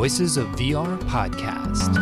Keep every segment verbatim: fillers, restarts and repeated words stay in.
Voices of V R podcast.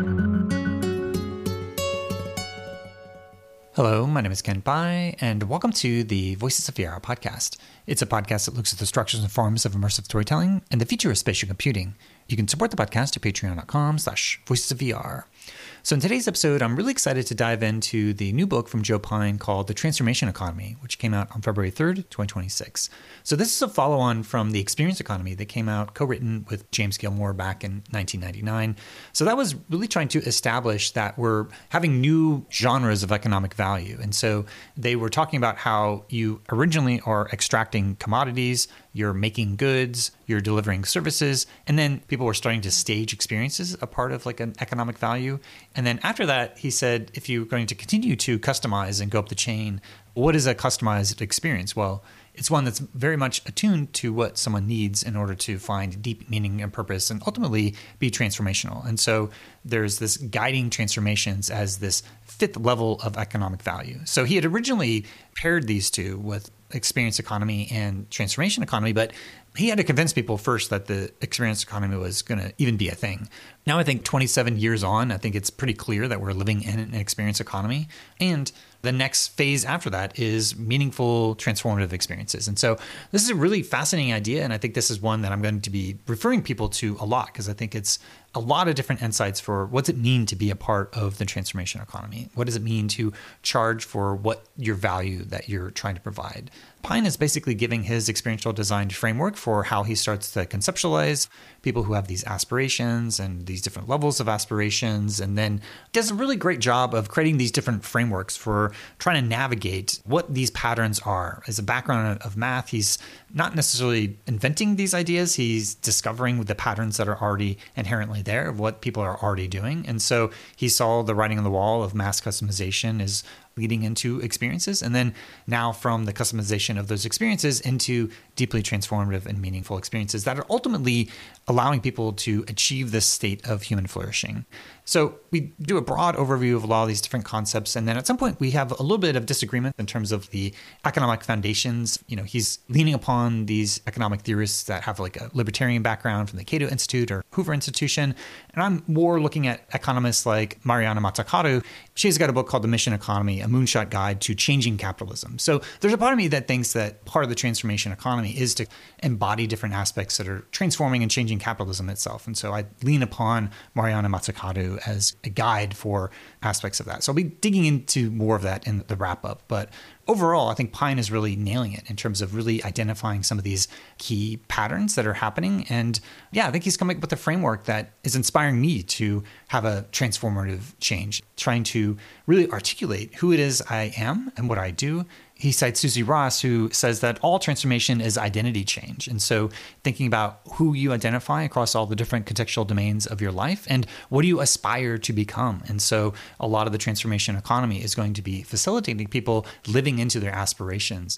Hello, my name is Ken Pai, and welcome to the Voices of V R podcast. It's a podcast that looks at the structures and forms of immersive storytelling and the future of spatial computing. You can support the podcast at patreon.com slash voices of VR. So in today's episode, I'm really excited to dive into the new book from Joe Pine called The Transformation Economy, which came out on February third, twenty twenty-six. So this is a follow-on from The Experience Economy that came out co-written with James Gilmore back in nineteen ninety-nine. So that was really trying to establish that we're having new genres of economic value. And so they were talking about how you originally are extracting commodities, you're making goods, you're delivering services, and then people were starting to stage experiences a part of like an economic value. And then after that, he said, if you're going to continue to customize and go up the chain, what is a customized experience? Well, it's one that's very much attuned to what someone needs in order to find deep meaning and purpose and ultimately be transformational. And so there's this guiding transformations as this fifth level of economic value. So he had originally paired these two with experience economy and transformation economy, but he had to convince people first that the experience economy was going to even be a thing. Now, I think twenty-seven years on, I think it's pretty clear that we're living in an experience economy. And the next phase after that is meaningful, transformative experiences. And so this is a really fascinating idea. And I think this is one that I'm going to be referring people to a lot because I think it's a lot of different insights for what's it mean to be a part of the transformation economy? What does it mean to charge for what your value that you're trying to provide? Pine is basically giving his experiential design framework for how he starts to conceptualize people who have these aspirations and these different levels of aspirations, and then does a really great job of creating these different frameworks for trying to navigate what these patterns are. As a background of math, he's not necessarily inventing these ideas. He's discovering the patterns that are already inherently there of what people are already doing. And so he saw the writing on the wall of mass customization is leading into experiences. And then now from the customization of those experiences into deeply transformative and meaningful experiences that are ultimately allowing people to achieve this state of human flourishing. So we do a broad overview of a lot of these different concepts. And then at some point we have a little bit of disagreement in terms of the economic foundations. You know, he's leaning upon these economic theorists that have like a libertarian background from the Cato Institute or Hoover Institution. And I'm more looking at economists like Mariana Mazzucato. She's got a book called The Mission Economy, A Moonshot Guide to Changing Capitalism. So there's a part of me that thinks that part of the transformation economy is to embody different aspects that are transforming and changing capitalism itself. And so I lean upon Mariana Mazzucato as a guide for aspects of that. So I'll be digging into more of that in the wrap up. But overall, I think Pine is really nailing it in terms of really identifying some of these key patterns that are happening. And yeah, I think he's coming up with a framework that is inspiring me to have a transformative change, trying to really articulate who it is I am and what I do. He cites Susie Ross, who says that all transformation is identity change. And so thinking about who you identify across all the different contextual domains of your life and what do you aspire to become? And so a lot of the transformation economy is going to be facilitating people living into their aspirations.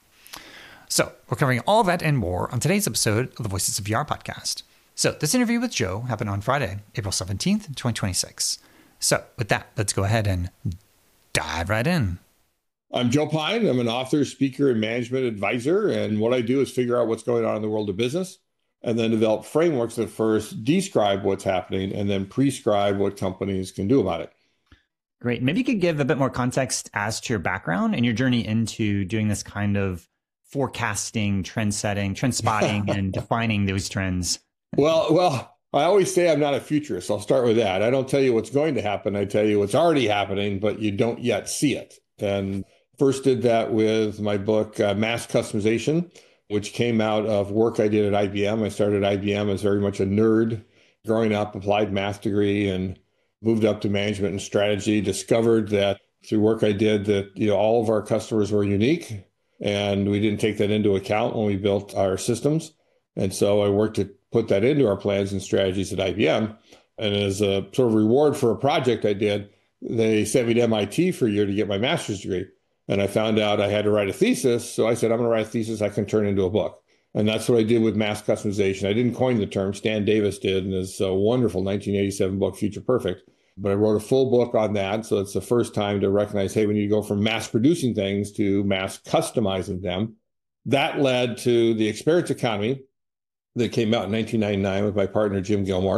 So we're covering all that and more on today's episode of the Voices of V R podcast. So this interview with Joe happened on Friday, April seventeenth, twenty twenty-six. So with that, let's go ahead and dive right in. I'm Joe Pine. I'm an author, speaker, and management advisor. And what I do is figure out what's going on in the world of business and then develop frameworks that first describe what's happening and then prescribe what companies can do about it. Great. Maybe you could give a bit more context as to your background and your journey into doing this kind of forecasting, trend setting, trend spotting, and defining those trends. Well, well, I always say I'm not a futurist. I'll start with that. I don't tell you what's going to happen. I tell you what's already happening, but you don't yet see it. And first did that with my book, uh, Mass Customization, which came out of work I did at I B M. I started at I B M as very much a nerd growing up, applied math degree, and moved up to management and strategy, discovered that through work I did that, you know, all of our customers were unique and we didn't take that into account when we built our systems. And so I worked to put that into our plans and strategies at I B M. And as a sort of reward for a project I did, they sent me to M I T for a year to get my master's degree. And I found out I had to write a thesis. So I said, I'm going to write a thesis I can turn into a book. And that's what I did with mass customization. I didn't coin the term. Stan Davis did in his uh, wonderful nineteen eighty-seven book, Future Perfect. But I wrote a full book on that. So it's the first time to recognize, hey, we need to go from mass producing things to mass customizing them. That led to the experience economy that came out in nineteen ninety-nine with my partner, Jim Gilmore.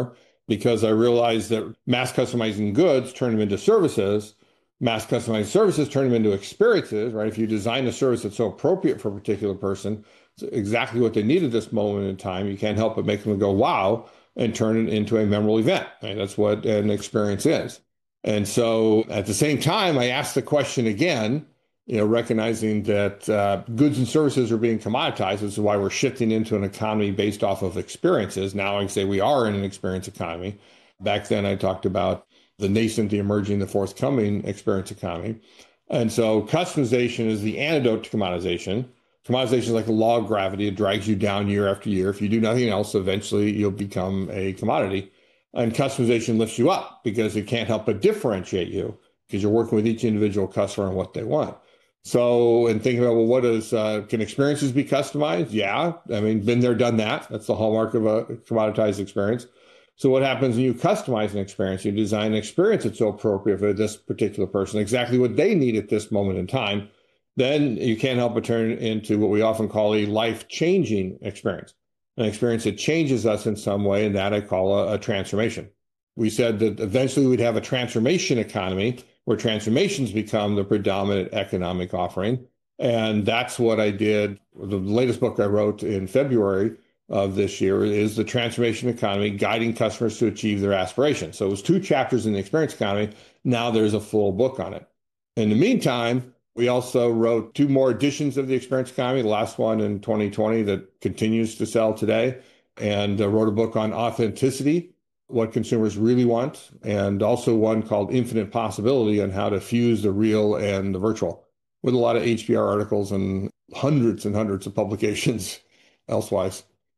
because I realized that mass customizing goods turn them into services, mass customized services turn them into experiences, right? If you design a service that's so appropriate for a particular person, it's exactly what they need at this moment in time, you can't help but make them go, wow, and turn it into a memorable event. Right? That's what an experience is. And so at the same time, I asked the question again, you know, recognizing that uh, goods and services are being commoditized. This is why we're shifting into an economy based off of experiences. Now I can say we are in an experience economy. Back then I talked about the nascent, the emerging, the forthcoming experience economy. And so customization is the antidote to commoditization. Commoditization is like the law of gravity. It drags you down year after year. If you do nothing else, eventually you'll become a commodity. And customization lifts you up because it can't help but differentiate you because you're working with each individual customer and what they want. So, and thinking about, well, what is, uh, can experiences be customized? Yeah. I mean, been there, done that. That's the hallmark of a commoditized experience. So what happens when you customize an experience? You design an experience that's so appropriate for this particular person, exactly what they need at this moment in time. Then you can't help but turn into what we often call a life-changing experience, an experience that changes us in some way, and that I call a, a transformation. We said that eventually we'd have a transformation economy where transformations become the predominant economic offering. And that's what I did. The latest book I wrote in February of this year is The Transformation Economy, Guiding Customers to Achieve Their Aspirations. So it was two chapters in the experience economy. Now there's a full book on it. In the meantime, we also wrote two more editions of the experience economy, the last one in twenty twenty that continues to sell today, and uh, wrote a book on authenticity, what consumers really want, and also one called Infinite Possibility on how to fuse the real and the virtual, with a lot of H B R articles and hundreds and hundreds of publications elsewise.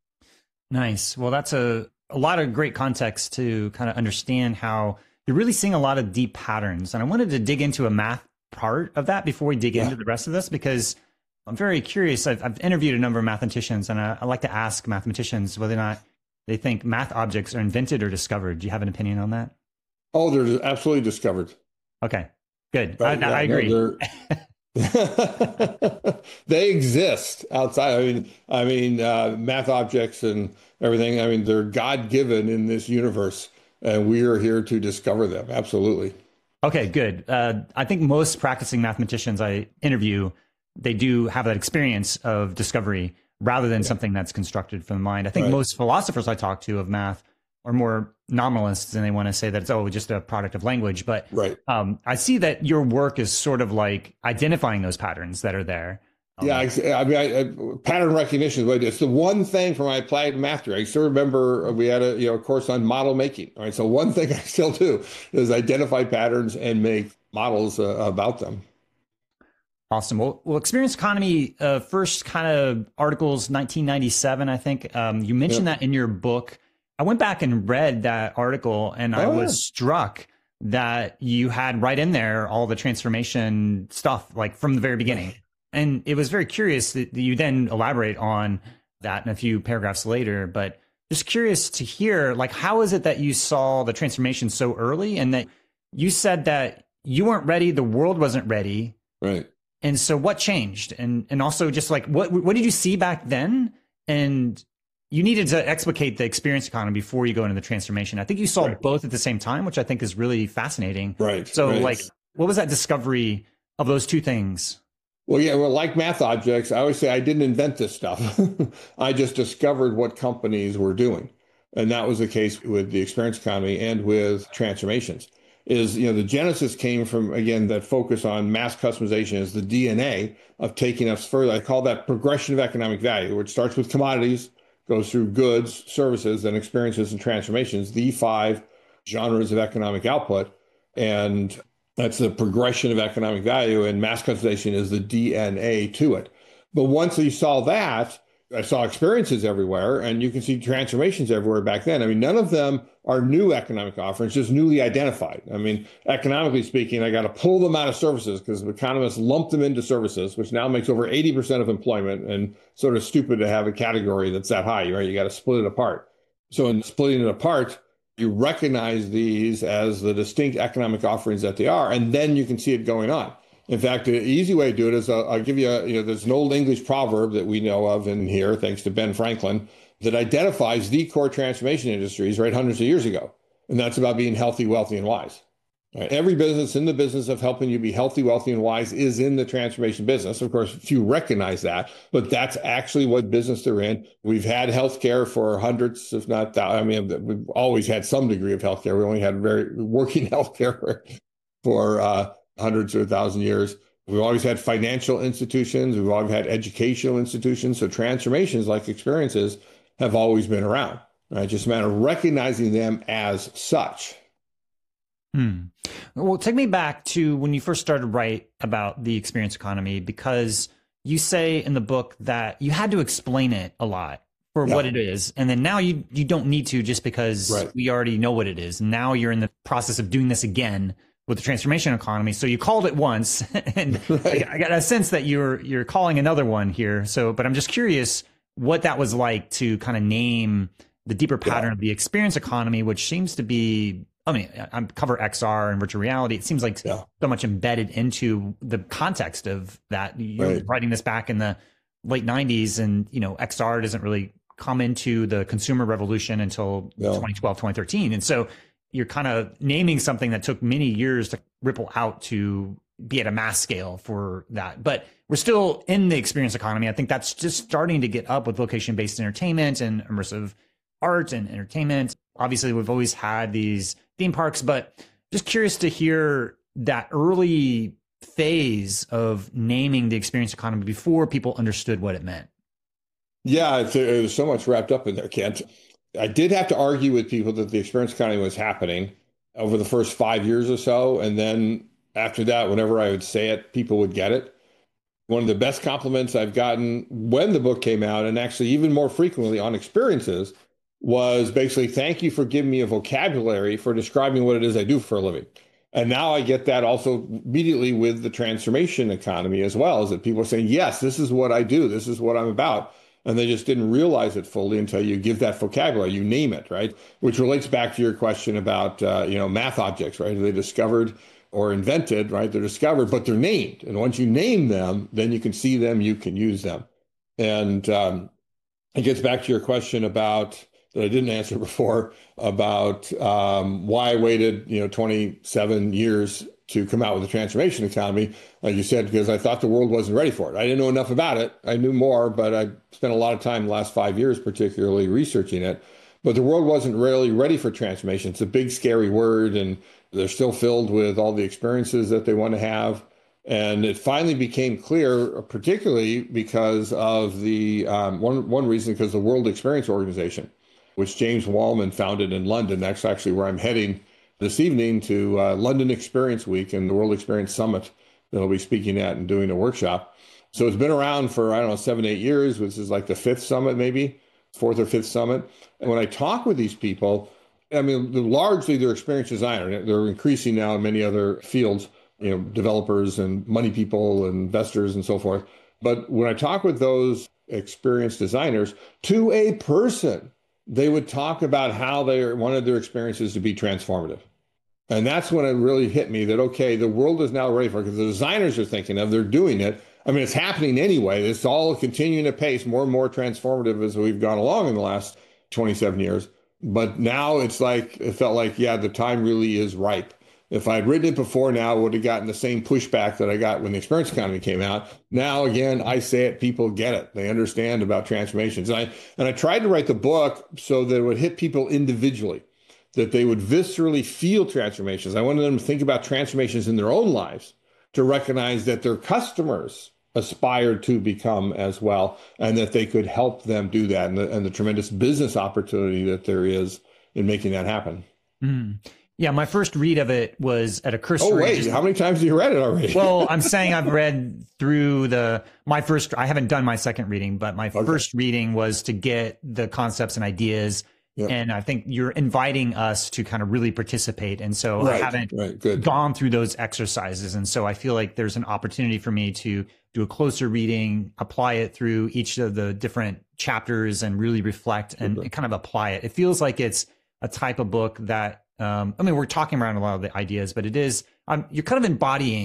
Nice. Well, that's a, a lot of great context to kind of understand how you're really seeing a lot of deep patterns. And I wanted to dig into a math part of that before we dig yeah. into the rest of this, because I'm very curious. I've, I've interviewed a number of mathematicians, and I, I like to ask mathematicians whether or not they think math objects are invented or discovered. Do you have an opinion on that? Oh, they're absolutely discovered. Okay, good. Right, I, yeah, I agree. No, they exist outside. I mean, I mean, uh, math objects and everything. I mean, they're God-given in this universe, and we are here to discover them. Absolutely. Okay, good. Uh, I think most practicing mathematicians I interview, they do have that experience of discovery rather than yeah. something that's constructed from the mind. I think right. most philosophers I talk to of math are more nominalists, and they want to say that it's, oh, just a product of language. But right. um, I see that your work is sort of like identifying those patterns that are there. Um, yeah, I, I mean, I, I, pattern recognition. It's the one thing from my applied math degree. I still remember we had a you know a course on model making. All right, so one thing I still do is identify patterns and make models uh, about them. Awesome. Well, well Experience Economy, uh, first kind of articles, nineteen ninety-seven, I think. Um, you mentioned yeah. that in your book. I went back and read that article, and oh, I was yeah. struck that you had right in there all the transformation stuff, like from the very beginning. And it was very curious that you then elaborate on that in a few paragraphs later. But just curious to hear, like, how is it that you saw the transformation so early, and that you said that you weren't ready, the world wasn't ready. Right. And so what changed? And and also just like, what what did you see back then? And you needed to explicate the experience economy before you go into the transformation. I think you saw right. both at the same time, which I think is really fascinating. Right. So right. like, what was that discovery of those two things? Well, yeah, well, like math objects, I always say I didn't invent this stuff. I just discovered what companies were doing. And that was the case with the experience economy and with transformations. Is, you know, the genesis came from, again, that focus on mass customization as the D N A of taking us further. I call that progression of economic value, which starts with commodities, goes through goods, services, then experiences and transformations, the five genres of economic output. And that's the progression of economic value, and mass customization is the D N A to it. But once you saw that, I saw experiences everywhere, and you can see transformations everywhere back then. I mean, none of them are new economic offerings, just newly identified. I mean, economically speaking, I got to pull them out of services because economists lump them into services, which now makes over eighty percent of employment, and sort of stupid to have a category that's that high, right? You got to split it apart. So in splitting it apart, you recognize these as the distinct economic offerings that they are, and then you can see it going on. In fact, the easy way to do it is I'll, I'll give you, a, you know, there's an old English proverb that we know of in here, thanks to Ben Franklin, that identifies the core transformation industries, right, hundreds of years ago. And that's about being healthy, wealthy, and wise. Right? Every business in the business of helping you be healthy, wealthy, and wise is in the transformation business. Of course, few recognize that, but that's actually what business they're in. We've had healthcare for hundreds, if not thousands. I mean, we've always had some degree of healthcare. We only had very working healthcare for, for uh, hundreds or a thousand years. We've always had financial institutions. We've always had educational institutions. So transformations like experiences have always been around. Right? Just a matter of recognizing them as such. Hmm. Well, take me back to when you first started to write about the experience economy, because you say in the book that you had to explain it a lot for yeah. what it is. And then now you, you don't need to, just because right. we already know what it is. Now you're in the process of doing this again with the transformation economy. So you called it once, and right. I, I got a sense that you're, you're calling another one here. So, but I'm just curious what that was like to kind of name the deeper pattern yeah. of the experience economy, which seems to be, I mean, I cover X R and virtual reality. It seems like yeah. so much embedded into the context of that. You're right. writing this back in the late nineties, and, you know, X R doesn't really come into the consumer revolution until no. twenty twelve, twenty thirteen. And so you're kind of naming something that took many years to ripple out to be at a mass scale for that. But we're still in the experience economy. I think that's just starting to get up with location-based entertainment and immersive art and entertainment. Obviously, we've always had these theme parks, but just curious to hear that early phase of naming the experience economy before people understood what it meant. Yeah, it's, there's so much wrapped up in there, Kent. I did have to argue with people that the experience economy was happening over the first five years or so. And then after that, whenever I would say it, people would get it. One of the best compliments I've gotten when the book came out, and actually even more frequently on experiences, was basically, thank you for giving me a vocabulary for describing what it is I do for a living. And now I get that also immediately with the transformation economy as well, is that people are saying, yes, this is what I do. This is what I'm about. And they just didn't realize it fully until you give that vocabulary, you name it, right? Which relates back to your question about, uh, you know, math objects, right? Are they discovered or invented, right? They're discovered, but they're named. And once you name them, then you can see them, you can use them. And um, it gets back to your question about, that I didn't answer before, about um, why I waited, you know, twenty-seven years to come out with the transformation economy. Like you said, because I thought the world wasn't ready for it. I didn't know enough about it. I knew more, but I spent a lot of time the last five years, particularly researching it. But the world wasn't really ready for transformation. It's a big, scary word, and they're still filled with all the experiences that they want to have. And it finally became clear, particularly because of the um, one one reason, because the World Experience Organization, which James Wallman founded in London. That's actually where I'm heading this evening, to uh, London Experience Week and the World Experience Summit that I'll be speaking at and doing a workshop. So it's been around for, I don't know, seven, eight years, which is like the fifth summit, maybe fourth or fifth summit. And when I talk with these people, I mean, largely they're experience designer. They're increasing now in many other fields, you know, developers and money people and investors and so forth. But when I talk with those experience designers, to a person, they would talk about how they wanted their experiences to be transformative. And that's when it really hit me that, okay, the world is now ready for it, because the designers are thinking of, they're doing it. I mean, it's happening anyway. It's all continuing at pace, more and more transformative as we've gone along in the last twenty-seven years. But now it's like, it felt like, yeah, the time really is ripe. If I'd written it before now, I would have gotten the same pushback that I got when the experience economy came out. Now, again, I say it, people get it. They understand about transformations. And I, and I tried to write the book so that it would hit people individually, that they would viscerally feel transformations. I wanted them to think about transformations in their own lives, to recognize that their customers aspired to become as well, and that they could help them do that, and the, and the tremendous business opportunity that there is in making that happen. Mm. Yeah, my first read of it was at a cursory. Oh, wait, how many times have you read it already? Well, I'm saying I've read through the, my first, I haven't done my second reading, but my okay. first reading was to get the concepts and ideas. Yep. And I think you're inviting us to kind of really participate. And so right, I haven't right, good. gone through those exercises. And so I feel like there's an opportunity for me to do a closer reading, apply it through each of the different chapters and really reflect and, and kind of apply it. It feels like it's a type of book that, um, I mean, we're talking around a lot of the ideas, but it is, um, you're kind of embodying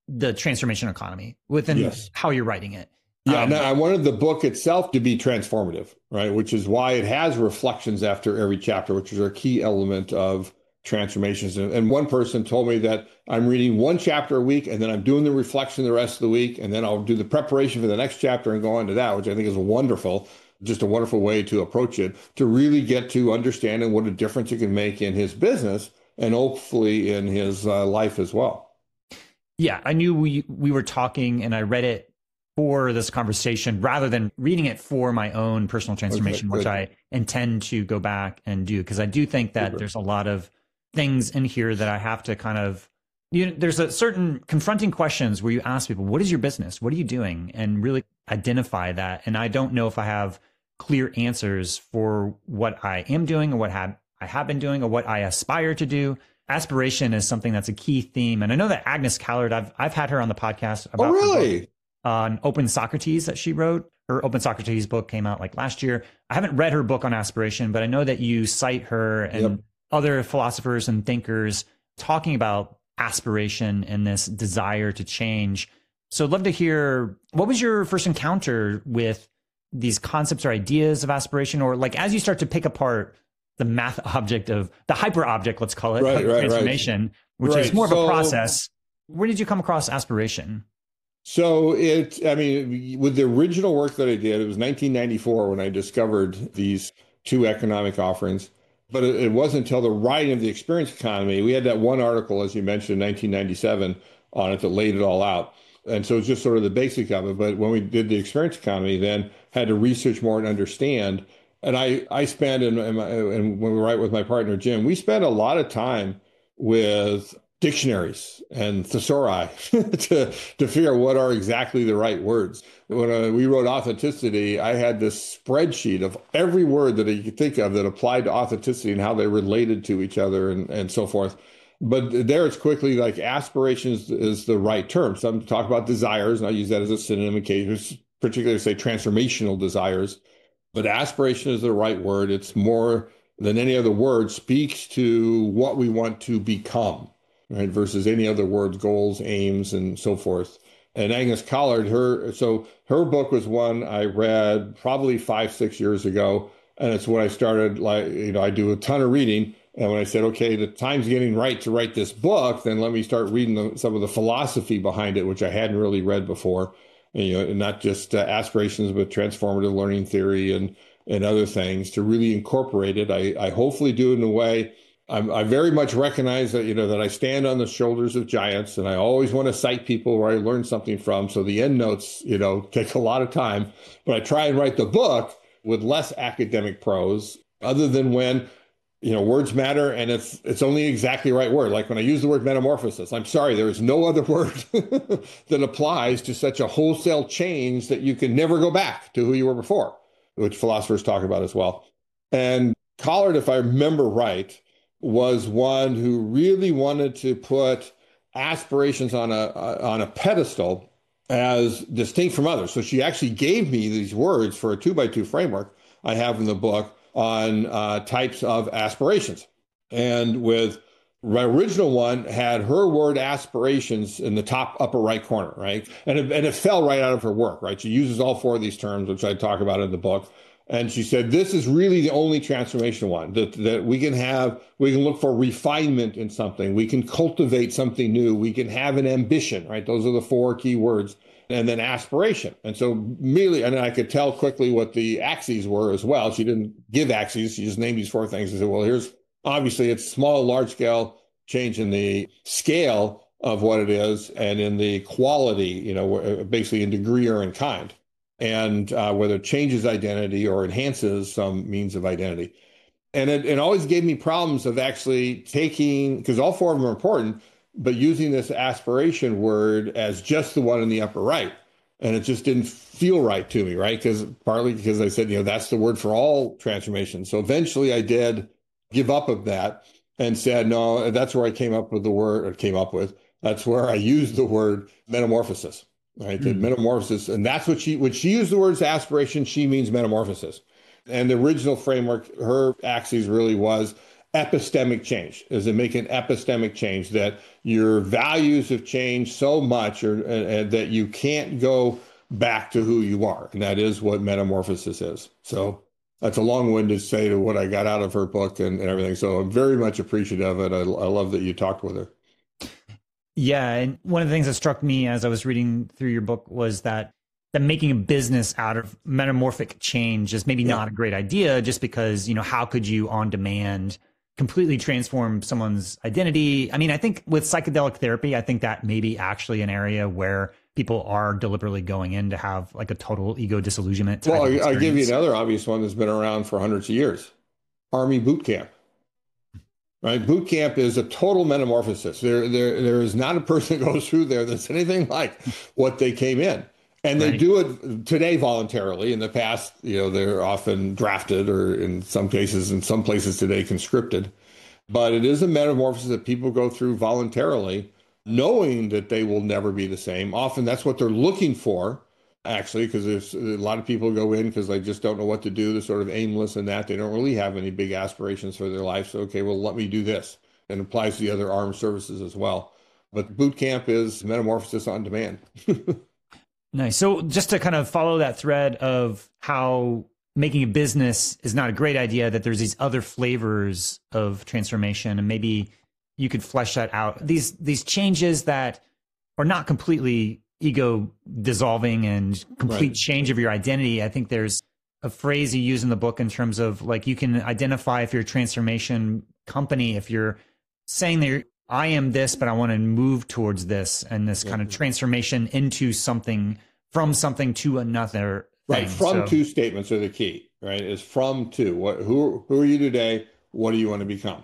the transformation economy within yes. how you're writing it. Yeah, um, no, I wanted the book itself to be transformative, right? Which is why it has reflections after every chapter, which is a key element of transformations. And one person told me that I'm reading one chapter a week, and then I'm doing the reflection the rest of the week, and then I'll do the preparation for the next chapter and go on to that, which I think is wonderful, just a wonderful way to approach it, to really get to understanding what a difference it can make in his business and hopefully in his uh, life as well. Yeah, I knew we we were talking, and I read it for this conversation rather than reading it for my own personal transformation, okay, which I intend to go back and do, because I do think that okay. there's a lot of things in here that I have to kind of, you know, there's a certain confronting questions where you ask people, what is your business? What are you doing? And really identify that. And I don't know if I have clear answers for what I am doing or what have, I have been doing or what I aspire to do. Aspiration is something that's a key theme. And I know that Agnes Callard, I've, I've had her on the podcast about oh, really? on Open Socrates that she wrote. Her Open Socrates book came out like last year. I haven't read her book on aspiration, but I know that you cite her and yep. other philosophers and thinkers talking about aspiration and this desire to change. So I'd love to hear, what was your first encounter with these concepts or ideas of aspiration? Or like, as you start to pick apart the math object of the hyper object, let's call it, right, right, transformation, right. which right. is more so, of a process. Where did you come across aspiration? So it, I mean, with the original work that I did, it was nineteen ninety-four when I discovered these two economic offerings. But it, it wasn't until the writing of the experience economy. We had that one article, as you mentioned, in nineteen ninety-seven on it that laid it all out. And so it's just sort of the basic of it. But when we did the experience economy, then had to research more and understand. And I, I spent, and, and, and when we write with my partner, Jim, we spent a lot of time with dictionaries and thesauri to, to figure out what are exactly the right words. When uh, we wrote authenticity, I had this spreadsheet of every word that you could think of that applied to authenticity and how they related to each other and, and so forth. But there it's quickly like aspirations is the right term. Some talk about desires, and I use that as a synonym in cases, particularly say transformational desires. But aspiration is the right word. It's more than any other word, speaks to what we want to become, right? Versus any other words, goals, aims, and so forth. And Agnes Callard, her, so her book was one I read probably five, six years ago. And it's when I started, like, you know, I do a ton of reading. And when I said, okay, the time's getting right to write this book, then let me start reading the, some of the philosophy behind it, which I hadn't really read before. And, you know, and not just uh, aspirations, but transformative learning theory and, and other things to really incorporate it. I, I hopefully do it in a way. I'm, I very much recognize that, you know, that I stand on the shoulders of giants, and I always want to cite people where I learned something from. So the end notes, you know, take a lot of time, but I try and write the book with less academic prose, other than when, you know, words matter and it's it's only exactly the right word. Like when I use the word metamorphosis, I'm sorry, there is no other word that applies to such a wholesale change that you can never go back to who you were before, which philosophers talk about as well. And Callard, if I remember right, was one who really wanted to put aspirations on a on a pedestal as distinct from others. So she actually gave me these words for a two by two framework I have in the book on uh, types of aspirations. And with my original one had her word aspirations in the top upper right corner, right? And it, and it fell right out of her work, right? She uses all four of these terms, which I talk about in the book. And she said, this is really the only transformation one that, that we can have. We can look for refinement in something. We can cultivate something new. We can have an ambition, right? Those are the four key words. And then aspiration. And so immediately, and I could tell quickly what the axes were as well. She didn't give axes. She just named these four things and said, well, here's obviously it's small, large scale change in the scale of what it is and in the quality, you know, basically in degree or in kind. And uh, whether it changes identity or enhances some means of identity. And it, it always gave me problems of actually taking, because all four of them are important, but using this aspiration word as just the one in the upper right. And it just didn't feel right to me, right? Because partly because I said, you know, that's the word for all transformations. So eventually I did give up of that and said, no, that's where I came up with the word, or came up with, that's where I used the word metamorphosis, right? Mm-hmm. The metamorphosis. And that's what she, when she used the words aspiration, she means metamorphosis. And the original framework, her axis really was epistemic change. Does it make an epistemic change that your values have changed so much or uh, that you can't go back to who you are? And that is what metamorphosis is. So that's a long-winded say to what I got out of her book and, and everything. So I'm very much appreciative of it. I, I love that you talked with her. Yeah. And one of the things that struck me as I was reading through your book was that that making a business out of metamorphic change is maybe yeah. not a great idea, just because, you know, how could you on demand completely transform someone's identity? I mean, I think with psychedelic therapy, I think that may be actually an area where people are deliberately going in to have like a total ego disillusionment. Well, I'll give you another obvious one that's been around for hundreds of years. Army boot camp. Right? Boot camp is a total metamorphosis. There, there, there is not a person that goes through there that's anything like what they came in. And they right. do it today voluntarily. In the past, you know, they're often drafted or in some cases, in some places today, conscripted. But it is a metamorphosis that people go through voluntarily, knowing that they will never be the same. Often that's what they're looking for, actually, because there's a lot of people go in because they just don't know what to do. They're sort of aimless in that. They don't really have any big aspirations for their life. So, okay, well, let me do this. And it applies to the other armed services as well. But boot camp is metamorphosis on demand. Nice. So just to kind of follow that thread of how making a business is not a great idea, that there's these other flavors of transformation, and maybe you could flesh that out. These these changes that are not completely ego dissolving and complete right. change of your identity. I think there's a phrase you use in the book in terms of like you can identify if you're a transformation company, if you're saying that you're, I am this, but I want to move towards this, and this kind of transformation into something, from something to another thing. Right. From so, to statements are the key, right? Is from to. What, who, who are you today? What do you want to become?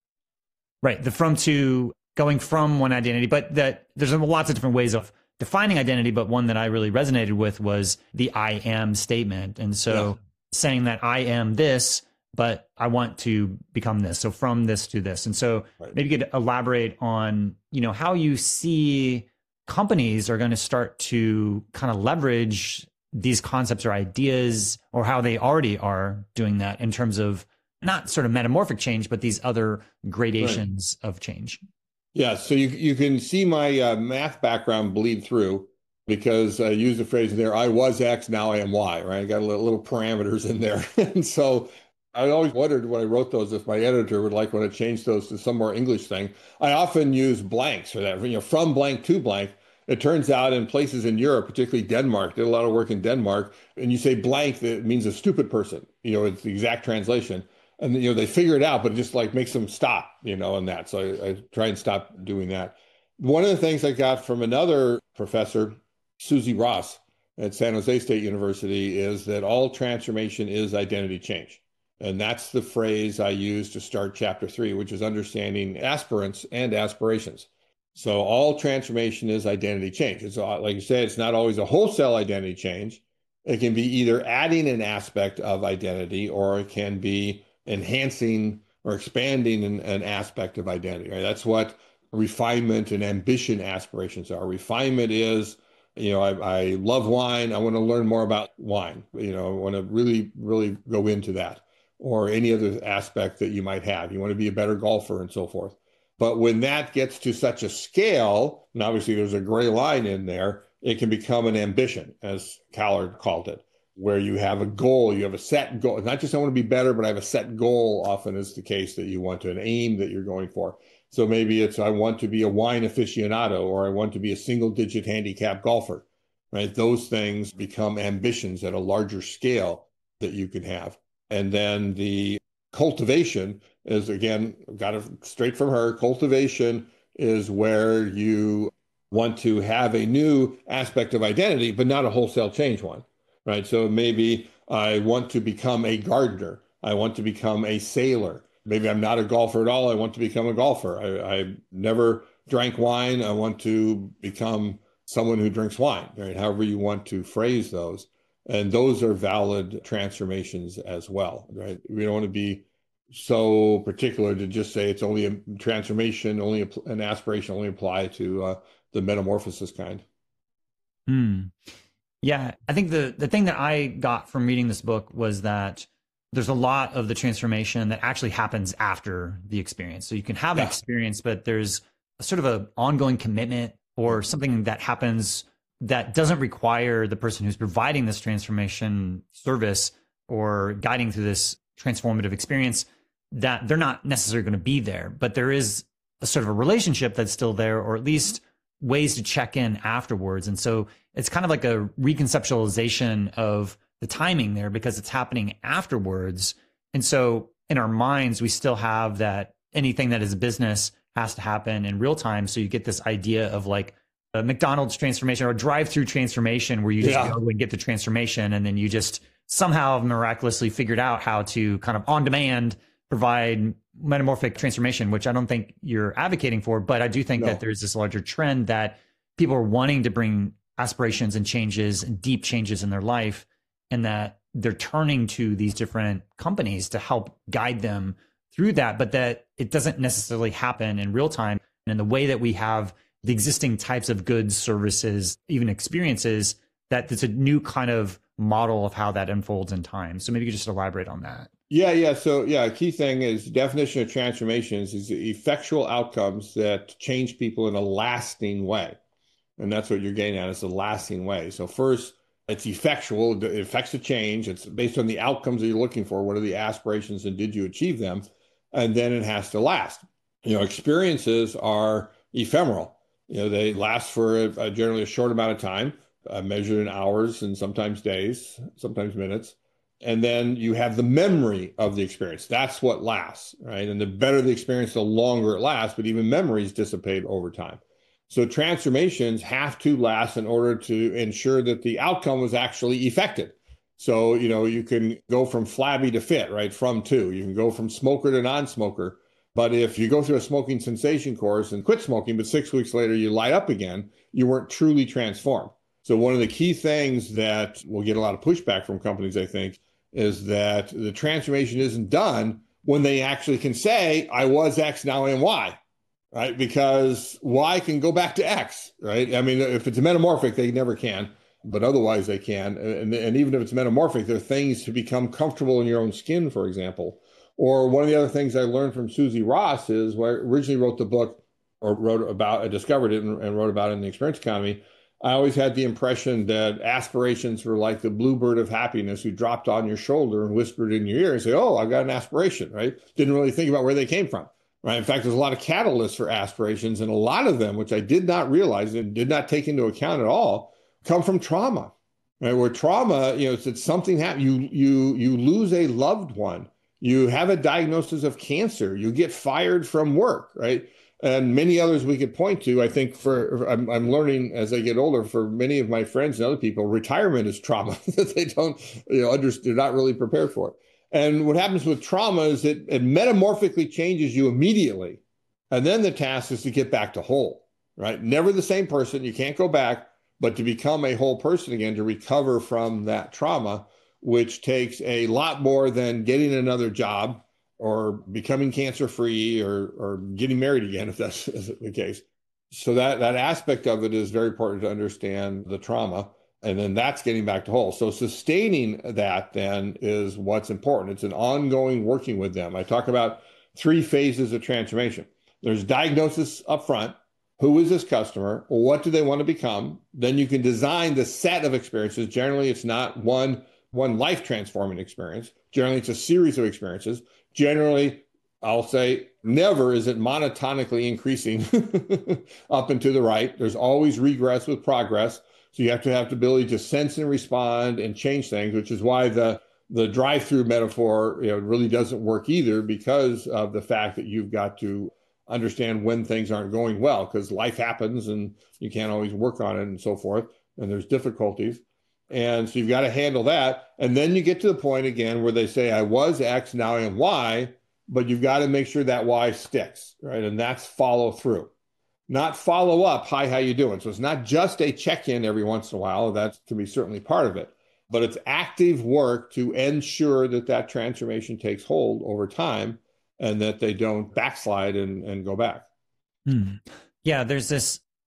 Right. The from to, going from one identity, but that there's lots of different ways of defining identity. But one that I really resonated with was the I am statement. And so yeah. saying that I am this, but I want to become this. So from this to this. And so right. maybe you could elaborate on, you know, how you see companies are going to start to kind of leverage these concepts or ideas, or how they already are doing that in terms of not sort of metamorphic change, but these other gradations right. of change. Yeah. So you, you can see my uh, math background bleed through, because I use the phrase there, I was X, now I am Y, right? I got a little, little parameters in there. And so I always wondered when I wrote those if my editor would like when I changed those to some more English thing. I often use blanks for that, you know, from blank to blank. It turns out in places in Europe, particularly Denmark, did a lot of work in Denmark, and you say blank, that means a stupid person. You know, it's the exact translation. And, you know, they figure it out, but it just like makes them stop, you know, in that. So I, I try and stop doing that. One of the things I got from another professor, Susie Ross at San Jose State University, is that all transformation is identity change. And that's the phrase I use to start chapter three, which is understanding aspirants and aspirations. So all transformation is identity change. It's like you said, it's not always a wholesale identity change. It can be either adding an aspect of identity, or it can be enhancing or expanding an, an aspect of identity. Right? That's what refinement and ambition aspirations are. Refinement is, you know, I, I love wine. I want to learn more about wine. You know, I want to really, really go into that. Or any other aspect that you might have. You want to be a better golfer and so forth. But when that gets to such a scale, and obviously there's a gray line in there, it can become an ambition, as Callard called it, where you have a goal, you have a set goal. Not just I want to be better, but I have a set goal, often is the case that you want to, an aim that you're going for. So maybe it's, I want to be a wine aficionado, or I want to be a single digit handicap golfer, right? Those things become ambitions at a larger scale that you can have. And then the cultivation is, again, got it straight from her. Cultivation is where you want to have a new aspect of identity, but not a wholesale change one, right? So maybe I want to become a gardener. I want to become a sailor. Maybe I'm not a golfer at all. I want to become a golfer. I, I never drank wine. I want to become someone who drinks wine, right? However you want to phrase those. And those are valid transformations as well, right? We don't want to be so particular to just say it's only a transformation, only a, an aspiration, only apply to uh, the metamorphosis kind. Hmm. Yeah, I think the the thing that I got from reading this book was that there's a lot of the transformation that actually happens after the experience. So you can have an Yeah. experience, but there's a sort of an ongoing commitment or something that happens that doesn't require the person who's providing this transformation service or guiding through this transformative experience, that they're not necessarily going to be there, but there is a sort of a relationship that's still there, or at least ways to check in afterwards. And so it's kind of like a reconceptualization of the timing there because it's happening afterwards. And so in our minds, we still have that anything that is a business has to happen in real time. So you get this idea of like a McDonald's transformation or a drive-through transformation where you just Yeah. go and get the transformation and then you just somehow miraculously figured out how to kind of on demand provide metamorphic transformation, which I don't think you're advocating for, but I do think No. that there's this larger trend that people are wanting to bring aspirations and changes and deep changes in their life, and that they're turning to these different companies to help guide them through that, but that it doesn't necessarily happen in real time. And the way that we have the existing types of goods, services, even experiences, that it's a new kind of model of how that unfolds in time. So maybe you could just elaborate on that. Yeah, yeah. So, yeah, a key thing is definition of transformations is effectual outcomes that change people in a lasting way. And that's what you're getting at, is a lasting way. So first, it's effectual, it affects a change. It's based on the outcomes that you're looking for. What are the aspirations and did you achieve them? And then it has to last. You know, experiences are ephemeral. You know, they last for a, a generally a short amount of time, uh, measured in hours and sometimes days, sometimes minutes. And then you have the memory of the experience. That's what lasts, right? And the better the experience, the longer it lasts, but even memories dissipate over time. So transformations have to last in order to ensure that the outcome was actually effected. So, you know, you can go from flabby to fit, right? From to. You can go from smoker to non-smoker. But if you go through a smoking cessation course and quit smoking, but six weeks later you light up again, you weren't truly transformed. So one of the key things that will get a lot of pushback from companies, I think, is that the transformation isn't done when they actually can say, I was X, now I am Y, right? Because Y can go back to X, right? I mean, if it's a metamorphic, they never can, but otherwise they can. And, and even if it's metamorphic, there are things to become comfortable in your own skin, for example. Or one of the other things I learned from Susie Ross is when I originally wrote the book, or wrote about, I discovered it and, and wrote about it in the Experience Economy. I always had the impression that aspirations were like the bluebird of happiness who dropped on your shoulder and whispered in your ear and say, oh, I got an aspiration, right? Didn't really think about where they came from, right? In fact, there's a lot of catalysts for aspirations, and a lot of them, which I did not realize and did not take into account at all, come from trauma, right? Where trauma, you know, it's, it's something happen, you, you, you lose a loved one, you have a diagnosis of cancer, you get fired from work, right? And many others we could point to. I think for I'm, I'm learning as I get older, for many of my friends and other people, retirement is trauma that they don't, you know, understand, they're not really prepared for it. And what happens with trauma is that it metamorphically changes you immediately. And then the task is to get back to whole, right? Never the same person. You can't go back, but to become a whole person again, to recover from that trauma, which takes a lot more than getting another job or becoming cancer-free or or getting married again, if that's the case. So that, that aspect of it is very important to understand the trauma. And then that's getting back to whole. So sustaining that then is what's important. It's an ongoing working with them. I talk about three phases of transformation. There's diagnosis up front. Who is this customer? What do they want to become? Then you can design the set of experiences. Generally, it's not one, one life transforming experience. Generally, it's a series of experiences. Generally, I'll say never is it monotonically increasing up and to the right. There's always regress with progress. So you have to have the ability to sense and respond and change things, which is why the, the drive-through metaphor, you know, really doesn't work either, because of the fact that you've got to understand when things aren't going well, because life happens and you can't always work on it and so forth. And there's difficulties. And so you've got to handle that. And then you get to the point again where they say, I was X, now I am Y, but you've got to make sure that Y sticks, right? And that's follow through, not follow up. Hi, how you doing? So it's not just a check-in every once in a while. That can be certainly part of it, but it's active work to ensure that that transformation takes hold over time and that they don't backslide and, and go back. Hmm. Yeah, there's this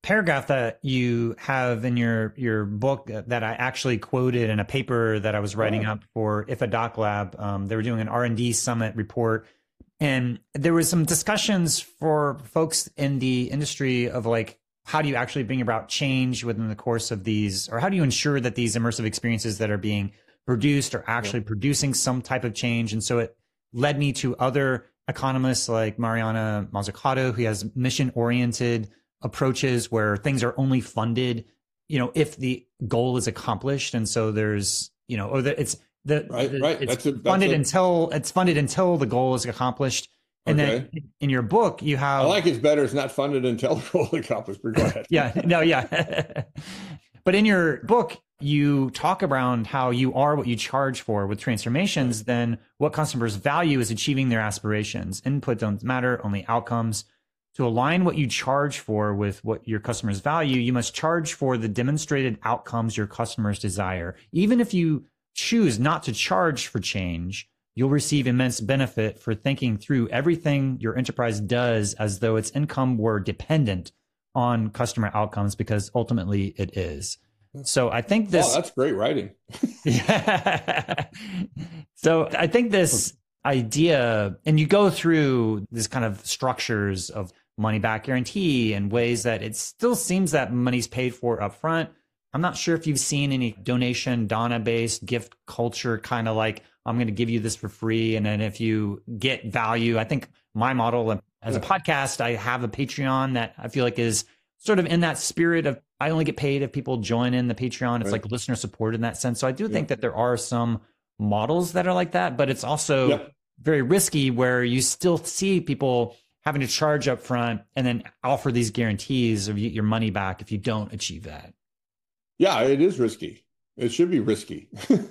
paragraph that you have in your your book that I actually quoted in a paper that I was writing oh. up for I F A Doc Lab. Um, they were doing an R and D summit report, and there was some discussions for folks in the industry of like, how do you actually bring about change within the course of these, or how do you ensure that these immersive experiences that are being produced are actually yeah. producing some type of change? And so it led me to other economists like Mariana Mazzucato, who has mission-oriented approaches where things are only funded, you know, if the goal is accomplished. And so there's, you know, or that it's the, right, the right. it's that's a, that's funded a... until it's funded until the goal is accomplished. And okay. then in your book, you have... I like it's better. It's not funded until the goal is accomplished. But go ahead. yeah, no, yeah. But in your book, you talk around how you are what you charge for with transformations. Then what customers value is achieving their aspirations. Input don't matter, only outcomes. To align what you charge for with what your customers value, you must charge for the demonstrated outcomes your customers desire. Even if you choose not to charge for change, you'll receive immense benefit for thinking through everything your enterprise does as though its income were dependent on customer outcomes, because ultimately it is. So I think this... Oh, that's great writing. yeah. So I think this idea, and you go through this kind of structures of money back guarantee and ways that it still seems that money's paid for upfront. I'm not sure if you've seen any donation, Donna-based gift culture, kind of like, I'm going to give you this for free. And then if you get value, I think my model as a podcast, I have a Patreon that I feel like is sort of in that spirit of, I only get paid if people join in the Patreon. It's right. like listener support in that sense. So I do think yeah. that there are some models that are like that, but it's also yeah. very risky where you still see people having to charge up front and then offer these guarantees of your money back if you don't achieve that. Yeah, it is risky. It should be risky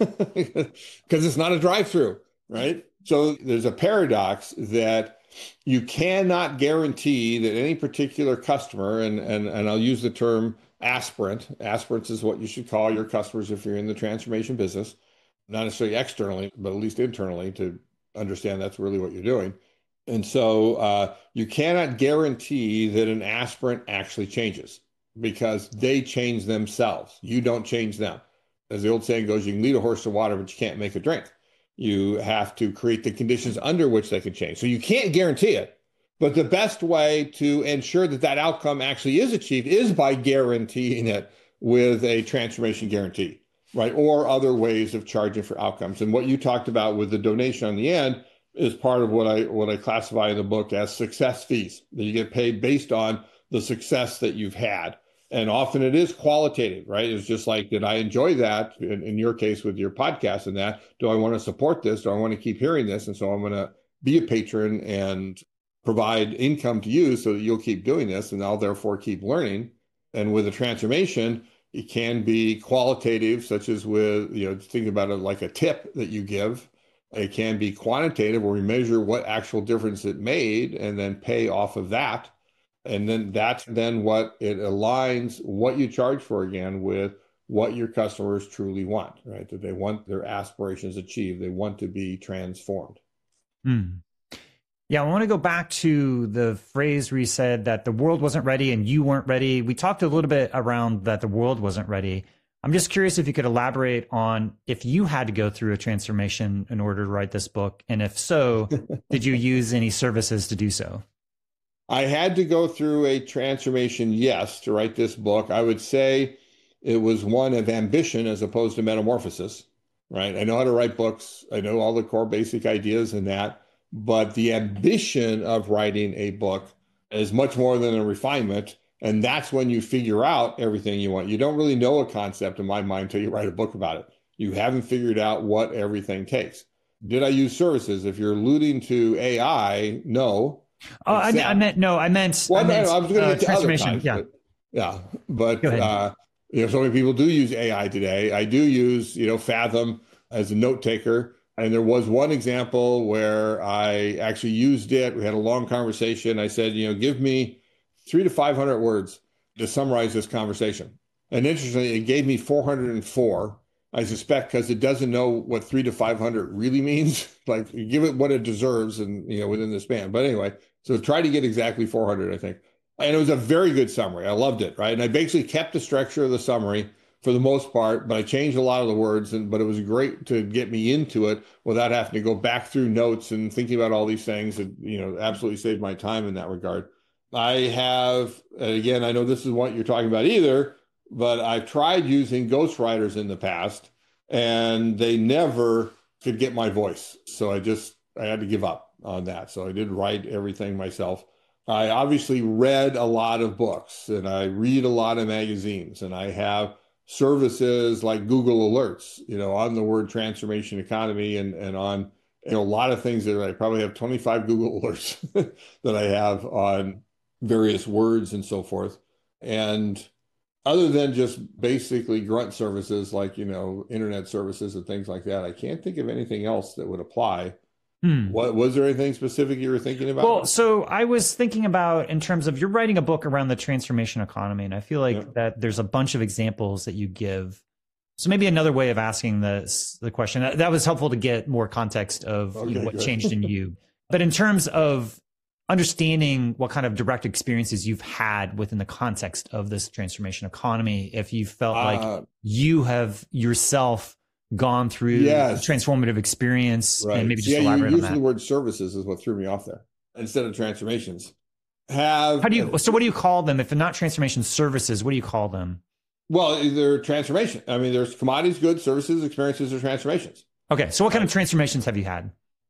because it's not a drive-through, right? So there's a paradox that you cannot guarantee that any particular customer, and, and, and I'll use the term aspirant. Aspirants is what you should call your customers if you're in the transformation business, not necessarily externally, but at least internally to understand that's really what you're doing. And so uh, you cannot guarantee that an aspirant actually changes because they change themselves. You don't change them. As the old saying goes, you can lead a horse to water, but you can't make it drink. You have to create the conditions under which they can change. So you can't guarantee it. But the best way to ensure that that outcome actually is achieved is by guaranteeing it with a transformation guarantee, right? Or other ways of charging for outcomes. And what you talked about with the donation on the end is part of what I what I classify in the book as success fees, that you get paid based on the success that you've had. And often it is qualitative, right? It's just like, did I enjoy that? In, in your case with your podcast and that, do I want to support this? Do I want to keep hearing this? And so I'm going to be a patron and provide income to you so that you'll keep doing this, and I'll therefore keep learning. And with a transformation, it can be qualitative, such as with, you know, think about it like a tip that you give. It can be quantitative, where we measure what actual difference it made and then pay off of that. And then that's then what it aligns what you charge for again with what your customers truly want, right? That they want their aspirations achieved. They want to be transformed. Hmm. Yeah, I want to go back to the phrase where you said that the world wasn't ready and you weren't ready. We talked a little bit around that the world wasn't ready. I'm just curious if you could elaborate on if you had to go through a transformation in order to write this book. And if so, did you use any services to do so? I had to go through a transformation, yes, to write this book. I would say it was one of ambition as opposed to metamorphosis, right? I know how to write books. I know all the core basic ideas in that. But the ambition of writing a book is much more than a refinement. And that's when you figure out everything you want. You don't really know a concept in my mind until you write a book about it. You haven't figured out what everything takes. Did I use services? If you're alluding to A I, no. Oh, I, I meant, no, I meant, well, I meant I was going to uh, get to transformation. other times, yeah. But, yeah. But, uh, you know, so many people do use A I today. I do use, you know, Fathom as a note taker. And there was one example where I actually used it. We had a long conversation. I said, you know, give me three to five hundred words to summarize this conversation. And interestingly, it gave me four hundred four. I suspect because it doesn't know what three to five hundred really means. Like, you give it what it deserves, and you know, within the span. But anyway, so try to get exactly four hundred. I think And it was a very good summary. I loved it, right? And I basically kept the structure of the summary for the most part, but I changed a lot of the words. And but it was great to get me into it without having to go back through notes and thinking about all these things. And you know, absolutely saved my time in that regard. I have, and again, I know this is what you're talking about either, but I've tried using ghostwriters in the past, and they never could get my voice. So I just I had to give up on that. So I did write everything myself. I obviously read a lot of books, and I read a lot of magazines, and I have services like Google Alerts, you know, on the word transformation economy, and, and on, you know, a lot of things that I probably have twenty-five Google Alerts that I have on various words and so forth. And other than just basically grunt services like, you know, internet services and things like that, I can't think of anything else that would apply. Hmm. What was there anything specific you were thinking about? Well, so I was thinking about in terms of you're writing a book around the transformation economy, and I feel like yeah. that there's a bunch of examples that you give. So maybe another way of asking this the question that, that was helpful to get more context of okay, you know, what good. changed in you. But in terms of understanding what kind of direct experiences you've had within the context of this transformation economy, if you felt uh, like you have yourself gone through yes. a transformative experience, right. and maybe just yeah, elaborate you on that. Using the word services is what threw me off there instead of transformations. Have how do you? So what do you call them? If they're not transformation services, what do you call them? Well, they're transformation. I mean, there's commodities, goods, services, experiences, or transformations. Okay, so what kind of transformations have you had?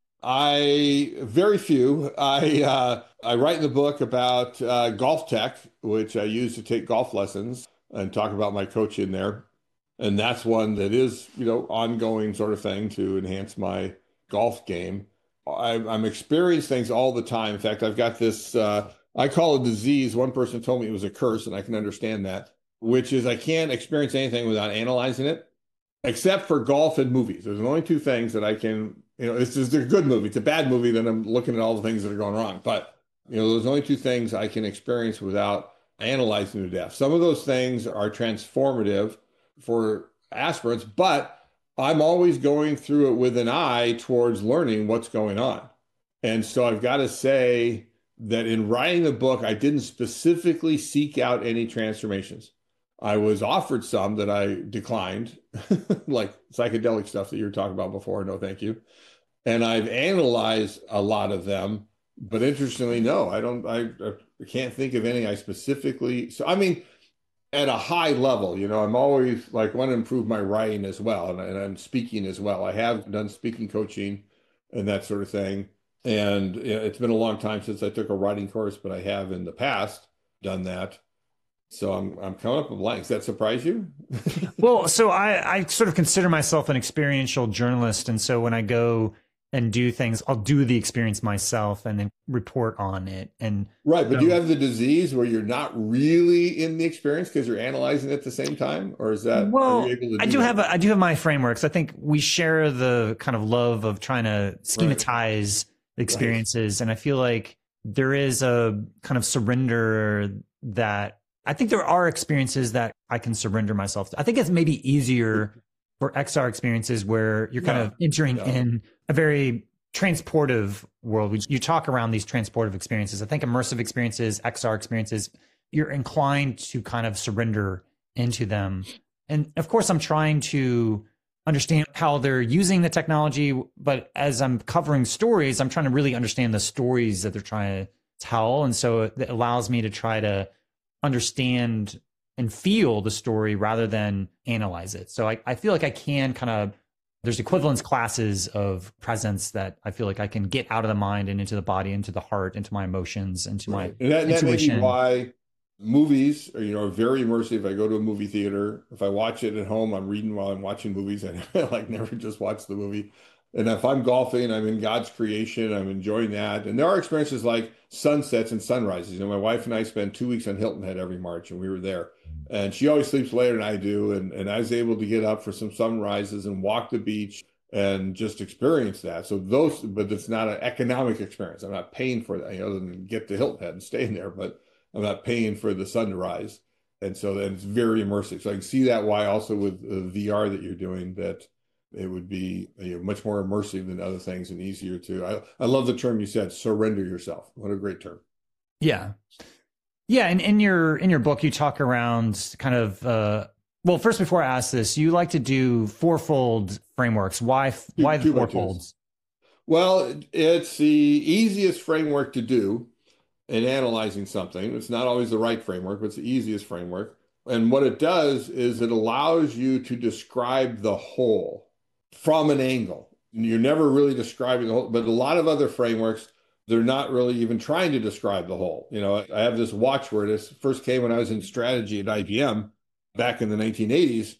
I very few. I uh, I write in the book about uh, golf tech, which I use to take golf lessons, and talk about my coach in there. And that's one that is, you know, ongoing sort of thing to enhance my golf game. I, I'm experiencing things all the time. In fact, I've got this, uh, I call it disease. One person told me it was a curse, and I can understand that, which is I can't experience anything without analyzing it, except for golf and movies. There's only two things that I can, you know, it's just a good movie. It's a bad movie, then I'm looking at all the things that are going wrong. But, you know, there's only two things I can experience without analyzing to death. Some of those things are transformative for aspirants, but I'm always going through it with an eye towards learning what's going on. And so I've got to say that in writing the book, I didn't specifically seek out any transformations. I was offered some that I declined, like psychedelic stuff that you were talking about before. No, thank you. And I've analyzed a lot of them, but interestingly, no, I don't, I, I can't think of any I specifically, so I mean, at a high level, you know, I'm always like want to improve my writing as well, and, and I'm speaking as well. I have done speaking coaching and that sort of thing. And you know, it's been a long time since I took a writing course, but I have in the past done that. So I'm I'm coming up with blanks. Does that surprise you? Well, so I, I sort of consider myself an experiential journalist. And so when I go and do things, I'll do the experience myself and then report on it. And right, but um, do you have the disease where you're not really in the experience because you're analyzing it at the same time, or is that? Well, are you able to do I do that? have a, I do have my frameworks. I think we share the kind of love of trying to schematize right. experiences, right. and I feel like there is a kind of surrender that I think there are experiences that I can surrender myself to. I think it's maybe easier for X R experiences where you're kind yeah. of entering yeah. in a very transportive world. You talk around these transportive experiences. I think immersive experiences, X R experiences, you're inclined to kind of surrender into them. And of course, I'm trying to understand how they're using the technology, but as I'm covering stories, I'm trying to really understand the stories that they're trying to tell. And so it allows me to try to understand and feel the story rather than analyze it. So I, I feel like I can kind of, there's equivalence classes of presence that I feel like I can get out of the mind and into the body, into the heart, into my emotions, into right. my and that, intuition. That may be why movies are, you know, are very immersive. If I go to a movie theater, if I watch it at home, I'm reading while I'm watching movies. I like never just watch the movie. And if I'm golfing, I'm in God's creation. I'm enjoying that. And there are experiences like sunsets and sunrises. You know, my wife and I spend two weeks on Hilton Head every March, and we were there. And she always sleeps later than I do. And, and I was able to get up for some sunrises and walk the beach and just experience that. So those, but it's not an economic experience. I'm not paying for that, you know, other than get to Hilton Head and stay in there, but I'm not paying for the sun to rise. And so then it's very immersive. So I can see that why also with the V R that you're doing, that it would be, you know, much more immersive than other things and easier to. I, I love the term you said, surrender yourself. What a great term. Yeah. Yeah, and in your in your book, you talk around kind of uh, well. First, before I ask this, you like to do fourfold frameworks. Why Two, why the two by four twos. folds? Well, it's the easiest framework to do in analyzing something. It's not always the right framework, but it's the easiest framework. And what it does is it allows you to describe the whole from an angle. You're never really describing the whole, but a lot of other frameworks, they're not really even trying to describe the whole. You know, I have this watchword. This first came when I was in strategy at I B M back in the nineteen eighties.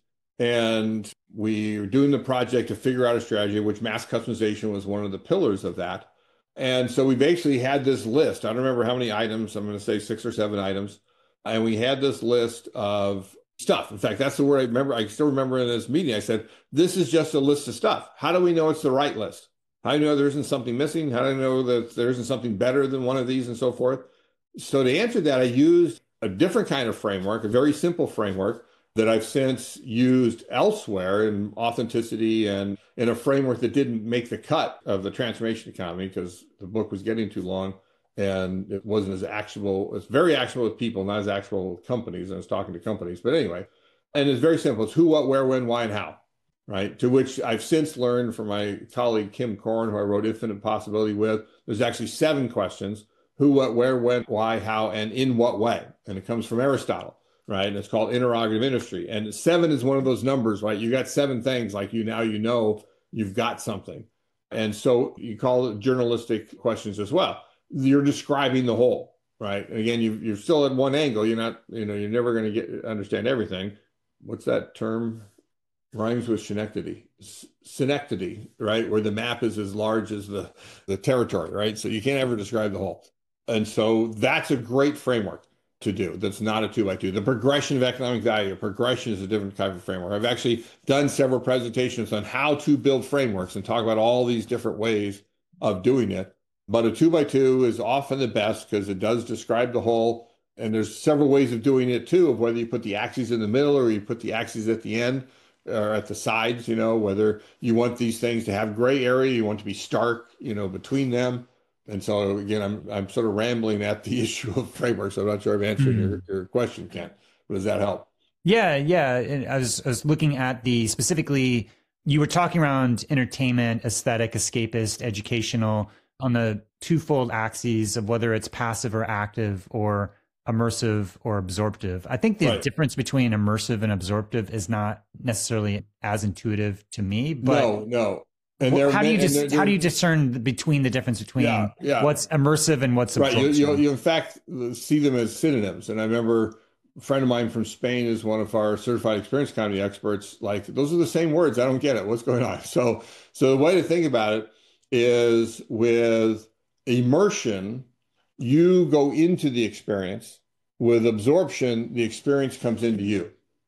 And we were doing the project to figure out a strategy, which mass customization was one of the pillars of that. And so we basically had this list. I don't remember how many items. I'm going to say six or seven items. And we had this list of stuff. In fact, that's the word I remember. I still remember in this meeting, I said, this is just a list of stuff. How do we know it's the right list? How do you know there isn't something missing? How do I know that there isn't something better than one of these and so forth? So to answer that, I used a different kind of framework, a very simple framework that I've since used elsewhere in authenticity and in a framework that didn't make the cut of the transformation economy because the book was getting too long and it wasn't as actionable. It's very actionable with people, not as actionable with companies. I was talking to companies, but anyway, and it's very simple. It's who, what, where, when, why, and how, right? To which I've since learned from my colleague, Kim Korn, who I wrote Infinite Possibility with, there's actually seven questions: who, what, where, when, why, how, and in what way. And it comes from Aristotle. Right. And it's called interrogative industry. And seven is one of those numbers, right? You got seven things like you now, you know, you've got something. And so you call it journalistic questions as well. You're describing the whole, right? And again, you, you're still at one angle. You're not, you know, you're never going to get understand everything. What's that term? Rhymes with synecdoche. Synecdoche, right? Where the map is as large as the, the territory, right? So you can't ever describe the whole. And so that's a great framework to do. That's not a two by two. The progression of economic value, progression is a different type of framework. I've actually done several presentations on how to build frameworks and talk about all these different ways of doing it. But a two by two is often the best because it does describe the whole. And there's several ways of doing it too, of whether you put the axes in the middle or you put the axes at the end or at the sides, you know, whether you want these things to have gray area, you want to be stark, you know, between them. And so again, I'm I'm sort of rambling at the issue of frameworks. I'm not sure I've answered mm. your, your question, Ken. But does that help? Yeah, yeah. And I was I was looking at the specifically, you were talking around entertainment, aesthetic, escapist, educational on the twofold axes of whether it's passive or active or immersive or absorptive. I think the right. difference between immersive and absorptive is not necessarily as intuitive to me. But no, no. And how do you just they're, they're, how do you discern between the difference between yeah, yeah. what's immersive and what's right? absorption? You, you, you in fact see them as synonyms. And I remember a friend of mine from Spain is one of our certified experience economy experts. Like, those are the same words. I don't get it. What's going on? So, so the way to think about it is with immersion, you go into the experience. With absorption, the experience comes into you.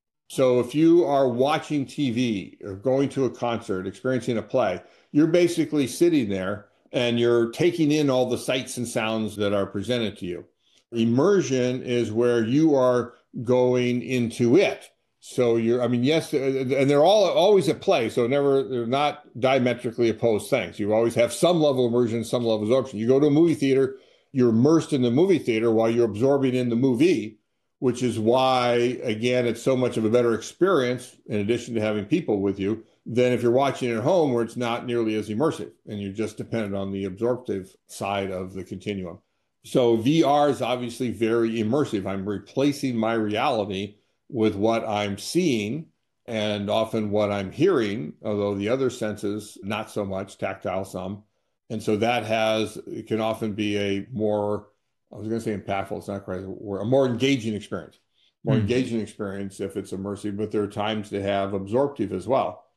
So if you are watching T V or going to a concert, experiencing a play, you're basically sitting there and you're taking in all the sights and sounds that are presented to you. Immersion is where you are going into it. So you're, I mean, yes, and they're all always at play. So never, they're not diametrically opposed things. You always have some level of immersion, some level of absorption. You go to a movie theater, you're immersed in the movie theater while you're absorbing in the movie, which is why, again, it's so much of a better experience, in addition to having people with you, than if you're watching at home where it's not nearly as immersive and you're just dependent on the absorptive side of the continuum. So V R is obviously very immersive. I'm replacing my reality with what I'm seeing and often what I'm hearing, although the other senses, not so much, tactile some. And so that has, it can often be a more, I was going to say impactful, it's not quite a word, a more engaging experience, more mm. engaging experience if it's immersive, but there are times to have absorptive as well.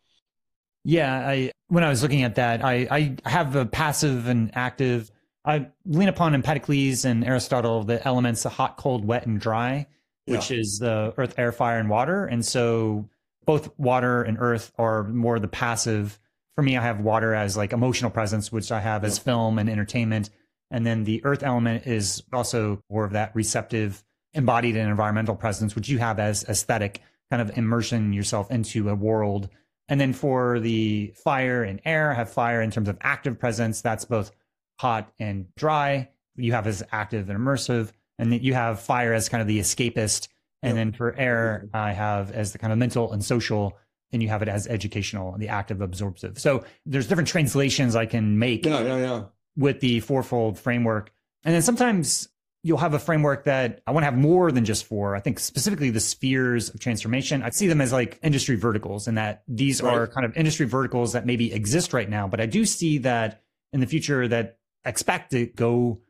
Yeah, I when I was looking at that, I, I have a passive and active. I lean upon Empedocles and Aristotle, the elements, the hot, cold, wet, and dry, which yeah. is the earth, air, fire, and water. And so both water and earth are more the passive. For me, I have water as like emotional presence, which I have yeah. as film and entertainment. And then the earth element is also more of that receptive, embodied and environmental presence, which you have as aesthetic, kind of immersion yourself into a world. And then for the fire and air, I have fire in terms of active presence. That's both hot and dry. You have as active and immersive. And then you have fire as kind of the escapist. And then for air, I have as the kind of mental and social, and you have it as educational, the active absorptive. So there's different translations I can make yeah, yeah, yeah. with the fourfold framework. And then sometimes you'll have a framework that I want to have more than just four. I think specifically the spheres of transformation, I see them as like industry verticals, and that these right. are kind of industry verticals that maybe exist right now. But I do see that in the future that expect to go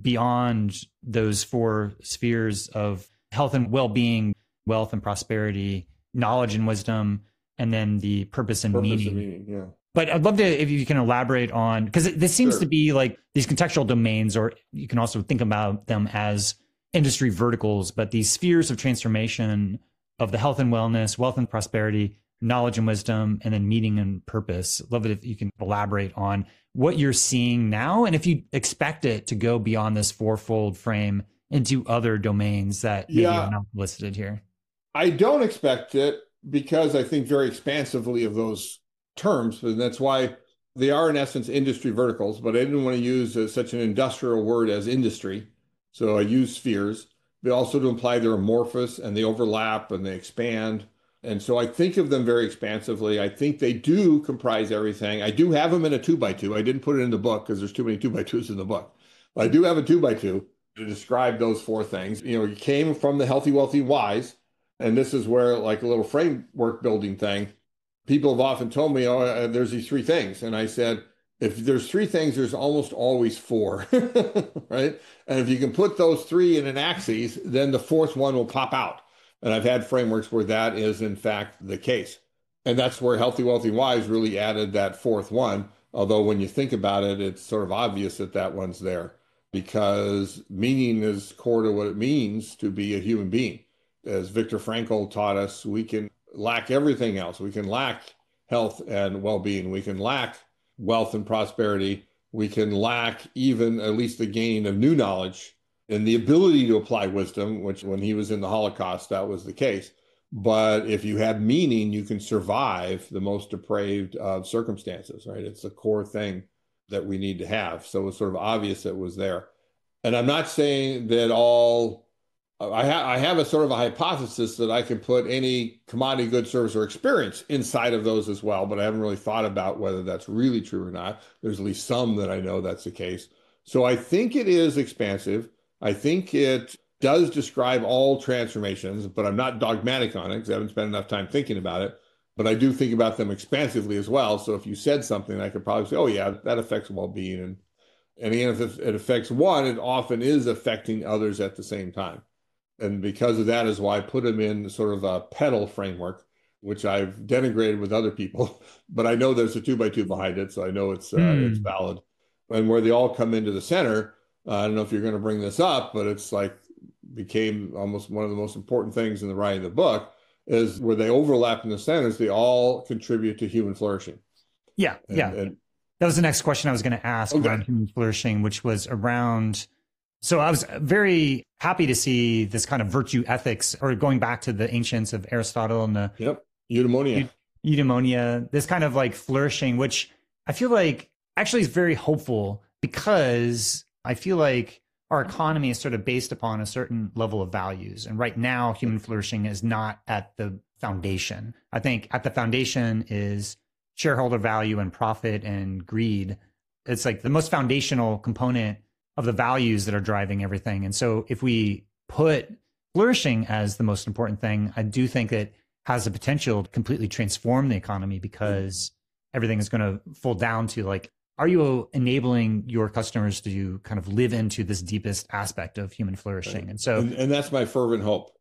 beyond those four spheres of health and well-being, wealth and prosperity, knowledge and wisdom, and then the purpose and purpose meaning. And meaning yeah. But I'd love to, if you can elaborate on, because this seems sure. to be like these contextual domains, or you can also think about them as industry verticals, but these spheres of transformation of the health and wellness, wealth and prosperity, knowledge and wisdom, and then meaning and purpose. Love it if you can elaborate on what you're seeing now, and if you expect it to go beyond this fourfold frame into other domains that maybe yeah. are not listed here. I don't expect it, because I think very expansively of those terms, and that's why they are in essence industry verticals, but I didn't want to use uh, such an industrial word as industry. So I use spheres, but also to imply they're amorphous and they overlap and they expand. And so I think of them very expansively. I think they do comprise everything. I do have them in a two by two. I didn't put it in the book because there's too many two by twos in the book. But I do have a two by two to describe those four things. You know, you came from the healthy, wealthy, wise. And this is where, like a little framework building thing, people have often told me, oh, uh, there's these three things. And I said, if there's three things, there's almost always four, right? And if you can put those three in an axis, then the fourth one will pop out. And I've had frameworks where that is, in fact, the case. And that's where Healthy, Wealthy, Wise really added that fourth one. Although when you think about it, it's sort of obvious that that one's there, because meaning is core to what it means to be a human being. As Viktor Frankl taught us, we can lack everything else. We can lack health and well-being. We can lack wealth and prosperity. We can lack even at least the gain of new knowledge and the ability to apply wisdom, which when he was in the Holocaust, that was the case. But if you have meaning, you can survive the most depraved of circumstances, right? It's the core thing that we need to have. So it's sort of obvious it was there. And I'm not saying that all, I, ha- I have a sort of a hypothesis that I can put any commodity, good, service, or experience inside of those as well, but I haven't really thought about whether that's really true or not. There's at least some that I know that's the case. So I think it is expansive. I think it does describe all transformations, but I'm not dogmatic on it because I haven't spent enough time thinking about it. But I do think about them expansively as well. So if you said something, I could probably say, oh, yeah, that affects well-being. And, and again, if it affects one, it often is affecting others at the same time. And because of that is why I put them in sort of a pedal framework, which I've denigrated with other people. But I know there's a two by two behind it, so I know it's uh, mm. it's valid. And where they all come into the center, uh, I don't know if you're going to bring this up, but it's like became almost one of the most important things in the writing of the book, is where they overlap in the centers, they all contribute to human flourishing. Yeah, and, yeah. And, that was the next question I was going to ask okay. around human flourishing, which was around, so I was very happy to see this kind of virtue ethics, or going back to the ancients of Aristotle and the yep. eudaimonia. Eudaimonia, this kind of like flourishing, which I feel like actually is very hopeful, because I feel like our economy is sort of based upon a certain level of values. And right now, human flourishing is not at the foundation. I think at the foundation is shareholder value and profit and greed. It's like the most foundational component of the values that are driving everything. And so if we put flourishing as the most important thing, I do think it has the potential to completely transform the economy, because everything is going to fall down to like, are you enabling your customers to kind of live into this deepest aspect of human flourishing? And so, and, and that's my fervent hope.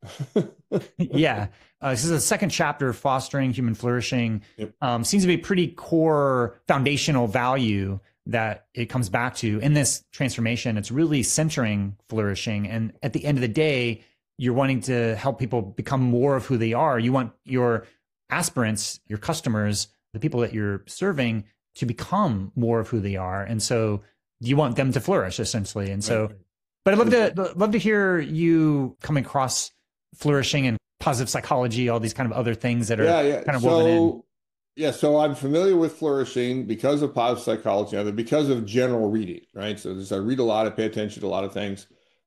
yeah. Uh, this is the second chapter, Fostering Human Flourishing. Yep. Um, seems to be a pretty core foundational value that it comes back to in this transformation. It's really centering flourishing. And at the end of the day, you're wanting to help people become more of who they are. You want your aspirants, your customers, the people that you're serving, to become more of who they are. And so you want them to flourish, essentially. And so, right. but I'd love to, love to hear you come across flourishing and positive psychology, all these kind of other things that are yeah, yeah. kind of so, woven in. Yeah. So I'm familiar with flourishing because of positive psychology, because of general reading, right? So this, I read a lot, I pay attention to a lot of things.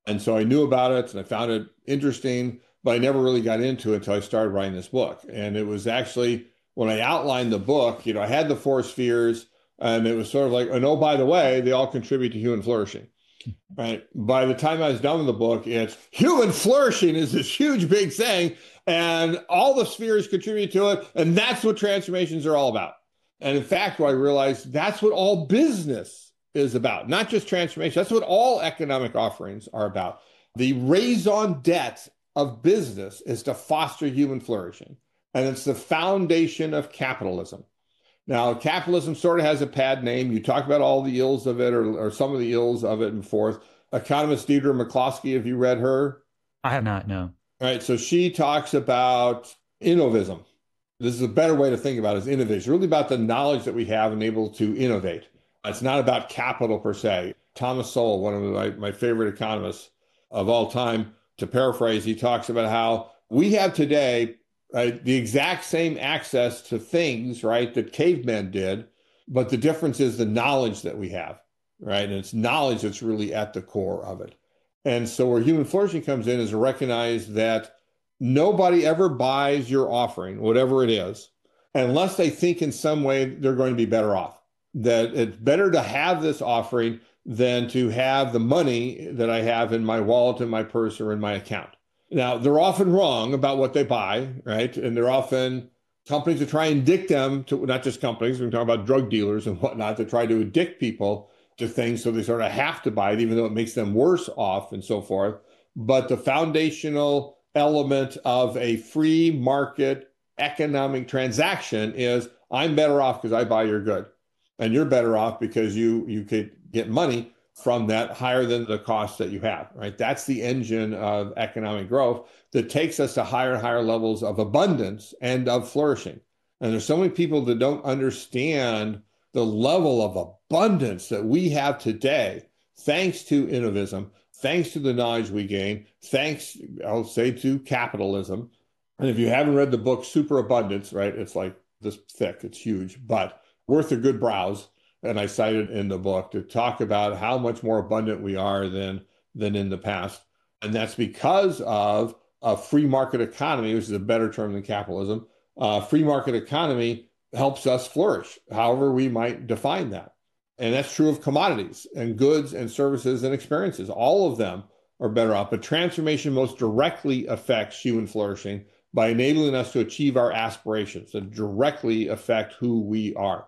And so I knew about it and I found it interesting, but I never really got into it until I started writing this book. And it was actually when I outlined the book, you know, I had the four spheres and it was sort of like, and oh, by the way, they all contribute to human flourishing. Right. By the time I was done with the book, it's human flourishing is this huge, big thing. And all the spheres contribute to it. And that's what transformations are all about. And in fact, what I realized that's what all business is about, not just transformation. That's what all economic offerings are about. The raison d'etre of business is to foster human flourishing. And it's the foundation of capitalism. Now, capitalism sort of has a bad name. You talk about all the ills of it, or, or some of the ills of it and forth. Economist Deidre McCloskey, have you read her? I have not, no. All right, so she talks about innovism. This is a better way to think about it, is innovation. It's really about the knowledge that we have and able to innovate. It's not about capital per se. Thomas Sowell, one of my, my favorite economists of all time, to paraphrase, he talks about how we have today right, the exact same access to things, right, that cavemen did, but the difference is the knowledge that we have, right? And it's knowledge that's really at the core of it. And so where human flourishing comes in is to recognize that nobody ever buys your offering, whatever it is, unless they think in some way they're going to be better off. That it's better to have this offering than to have the money that I have in my wallet, in my purse, or in my account. Now, they're often wrong about what they buy, right? And they're often companies that try and addict them to, not just companies, we're talking about drug dealers and whatnot, that try to addict people to things so they sort of have to buy it, even though it makes them worse off and so forth. But the foundational element of a free market economic transaction is I'm better off because I buy your good. And you're better off because you you could get money from that higher than the cost that you have, right? That's the engine of economic growth that takes us to higher and higher levels of abundance and of flourishing. And there's so many people that don't understand the level of abundance that we have today, thanks to innovism, thanks to the knowledge we gain, thanks, I'll say, to capitalism. And if you haven't read the book Superabundance, right, it's like this thick, it's huge, but worth a good browse. And I cited in the book to talk about how much more abundant we are than, than in the past. And that's because of a free market economy, which is a better term than capitalism. Uh, free market economy helps us flourish, however we might define that. And that's true of commodities and goods and services and experiences. All of them are better off. But transformation most directly affects human flourishing by enabling us to achieve our aspirations that directly affect who we are.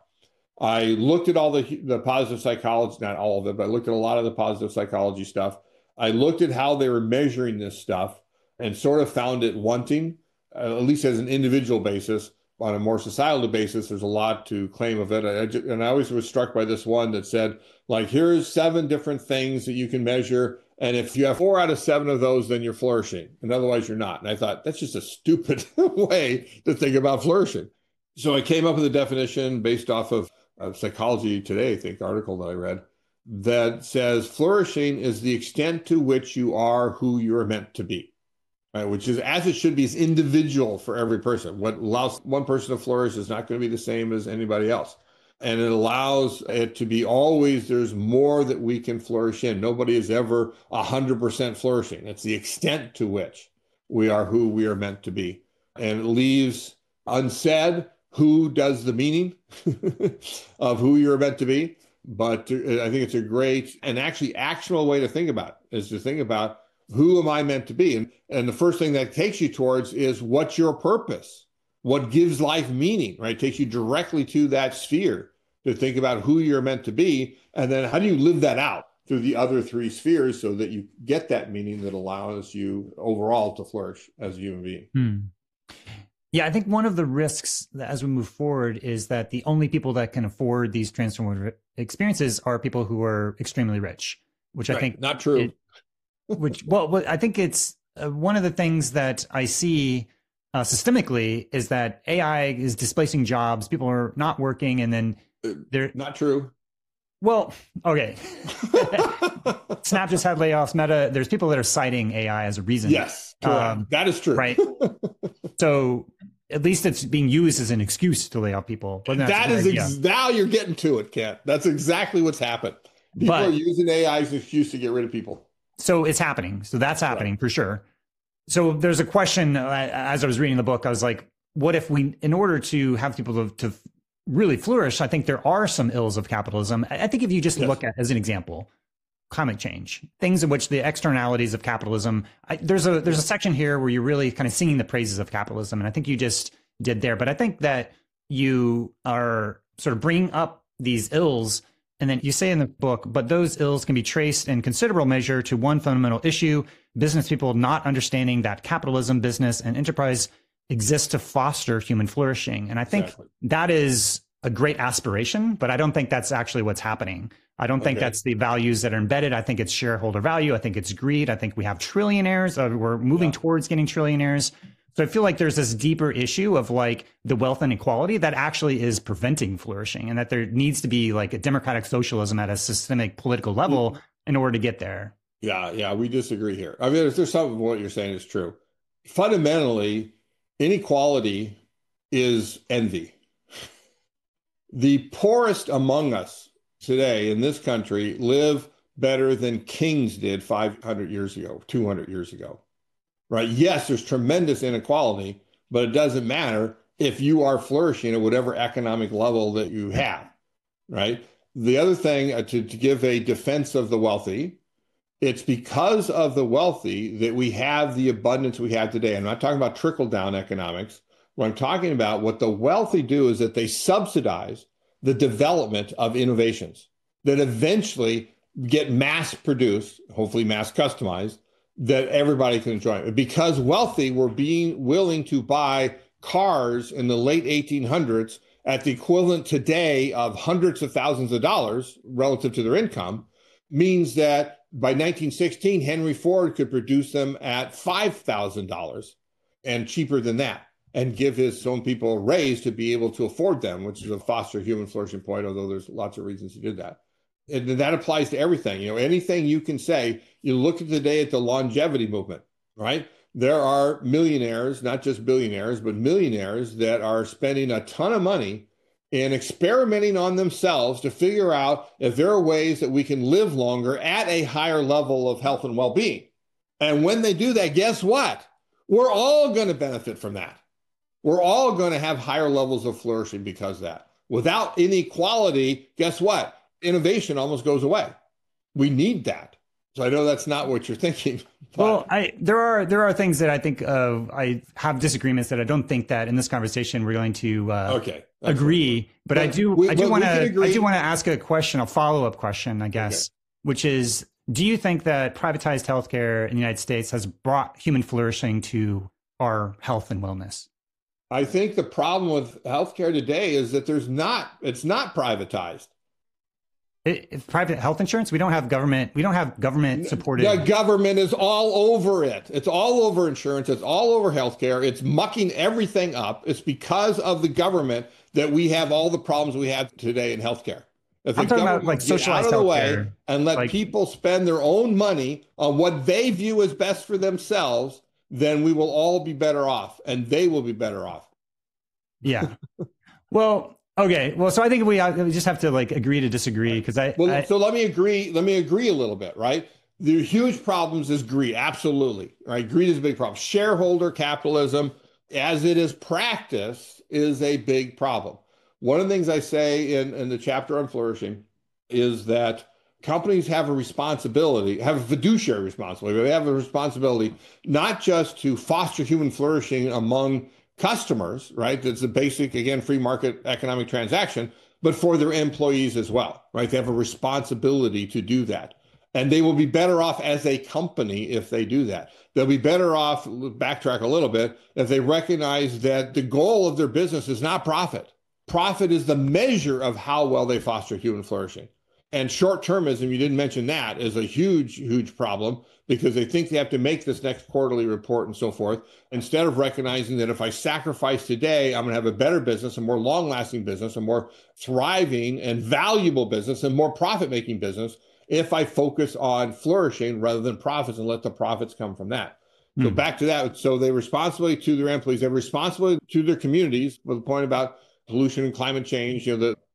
I looked at all the, the positive psychology, not all of it, but I looked at a lot of the positive psychology stuff. I looked at how they were measuring this stuff and sort of found it wanting, uh, at least as an individual basis. On a more societal basis, there's a lot to claim of it. I, just, and I always was struck by this one that said, like, here's seven different things that you can measure. And if you have four out of seven of those, then you're flourishing. And otherwise, you're not. And I thought, that's just a stupid way to think about flourishing. So I came up with a definition based off of Uh, Psychology Today, I think, article that I read, that says flourishing is the extent to which you are who you're meant to be, right? Which is, as it should be, is individual for every person. What allows one person to flourish is not going to be the same as anybody else. And it allows it to be always, there's more that we can flourish in. Nobody is ever one hundred percent flourishing. It's the extent to which we are who we are meant to be. And it leaves unsaid who does the meaning of who you're meant to be. But I think it's a great and actually actionable way to think about it, is to think about who am I meant to be? And, and the first thing that takes you towards is what's your purpose? What gives life meaning, right? It takes you directly to that sphere to think about who you're meant to be. And then how do you live that out through the other three spheres so that you get that meaning that allows you overall to flourish as a human being? Hmm. Yeah, I think one of the risks as we move forward is that the only people that can afford these transformative experiences are people who are extremely rich, which right. I think not true. It, which well, I think it's uh, one of the things that I see uh, systemically is that A I is displacing jobs. People are not working, and then they're not true. Well, okay. Snap just had layoffs. Meta, there's people that are citing A I as a reason. Yes, um, that is true. Right. So at least it's being used as an excuse to lay off people. But that is ex- now you're getting to it, Kent. That's exactly what's happened. People but, are using A I as an excuse to get rid of people. So it's happening. So that's happening right. for sure. So there's a question, uh, as I was reading the book, I was like, what if we, in order to have people to, to really flourish, I think there are some ills of capitalism. I think if you just yes. look at, as an example, climate change, things in which the externalities of capitalism, I, there's a there's a section here where you're really kind of singing the praises of capitalism. And I think you just did there. But I think that you are sort of bringing up these ills. And then you say in the book, but those ills can be traced in considerable measure to one fundamental issue: business people not understanding that capitalism, business, and enterprise exist to foster human flourishing. And I think exactly. that is a great aspiration, but I don't think that's actually what's happening. I don't think okay. that's the values that are embedded. I think it's shareholder value. I think it's greed. I think we have trillionaires. Uh, we're moving yeah. towards getting trillionaires. So I feel like there's this deeper issue of like the wealth inequality that actually is preventing flourishing, and that there needs to be like a democratic socialism at a systemic political level mm-hmm. in order to get there. Yeah, yeah, we disagree here. I mean, there's, there's some of what you're saying is true. Fundamentally, inequality is envy. The poorest among us today in this country live better than kings did five hundred years ago, two hundred years ago, right? Yes, there's tremendous inequality, but it doesn't matter if you are flourishing at whatever economic level that you have, right? The other thing, uh, to, to give a defense of the wealthy, it's because of the wealthy that we have the abundance we have today. I'm not talking about trickle-down economics. What I'm talking about, what the wealthy do is that they subsidize the development of innovations that eventually get mass produced, hopefully mass customized, that everybody can enjoy. Because wealthy were being willing to buy cars in the late eighteen hundreds at the equivalent today of hundreds of thousands of dollars relative to their income, means that by nineteen sixteen, Henry Ford could produce them at five thousand dollars and cheaper than that, and give his own people a raise to be able to afford them, which is a foster human flourishing point, although there's lots of reasons he did that. And that applies to everything. You know, anything you can say, you look at today at the longevity movement, right? There are millionaires, not just billionaires, but millionaires that are spending a ton of money in experimenting on themselves to figure out if there are ways that we can live longer at a higher level of health and well-being. And when they do that, guess what? We're all going to benefit from that. We're all going to have higher levels of flourishing because of that. Without inequality, guess what? Innovation almost goes away. We need that. So I know that's not what you're thinking. But... Well, I there are there are things that I think uh, I have disagreements that I don't think that in this conversation we're going to uh, okay, agree. Right. But, but I do we, I do want to I do want to ask a question, a follow up question, I guess, okay. which is: do you think that privatized healthcare in the United States has brought human flourishing to our health and wellness? I think the problem with healthcare today is that there's not, it's not privatized. It, it's private health insurance. We don't have government. We don't have government supported. The government is all over it. It's all over insurance. It's all over healthcare. It's mucking everything up. It's because of the government that we have all the problems we have today in healthcare. If I'm talking about like socialized out of the healthcare, way and let like, people spend their own money on what they view as best for themselves, then we will all be better off, and they will be better off. Yeah. Well, okay. Well, so I think we, we just have to like agree to disagree, because I. Well, I, so let me agree. Let me agree a little bit, right? The huge problems is greed. Absolutely. Right. Greed is a big problem. Shareholder capitalism, as it is practiced, is a big problem. One of the things I say in, in the chapter on flourishing is that companies have a responsibility, have a fiduciary responsibility. They have a responsibility not just to foster human flourishing among customers, right? That's a basic, again, free market economic transaction, but for their employees as well, right? They have a responsibility to do that. And they will be better off as a company if they do that. They'll be better off, backtrack a little bit, if they recognize that the goal of their business is not profit. Profit is the measure of how well they foster human flourishing. And short-termism, you didn't mention that, is a huge, huge problem, because they think they have to make this next quarterly report and so forth, instead of recognizing that if I sacrifice today, I'm going to have a better business, a more long-lasting business, a more thriving and valuable business, and more profit-making business if I focus on flourishing rather than profits and let the profits come from that. Mm. So back to that. So they have responsibility to their employees, they have responsibility to their communities, with the point about pollution and climate change, you know, the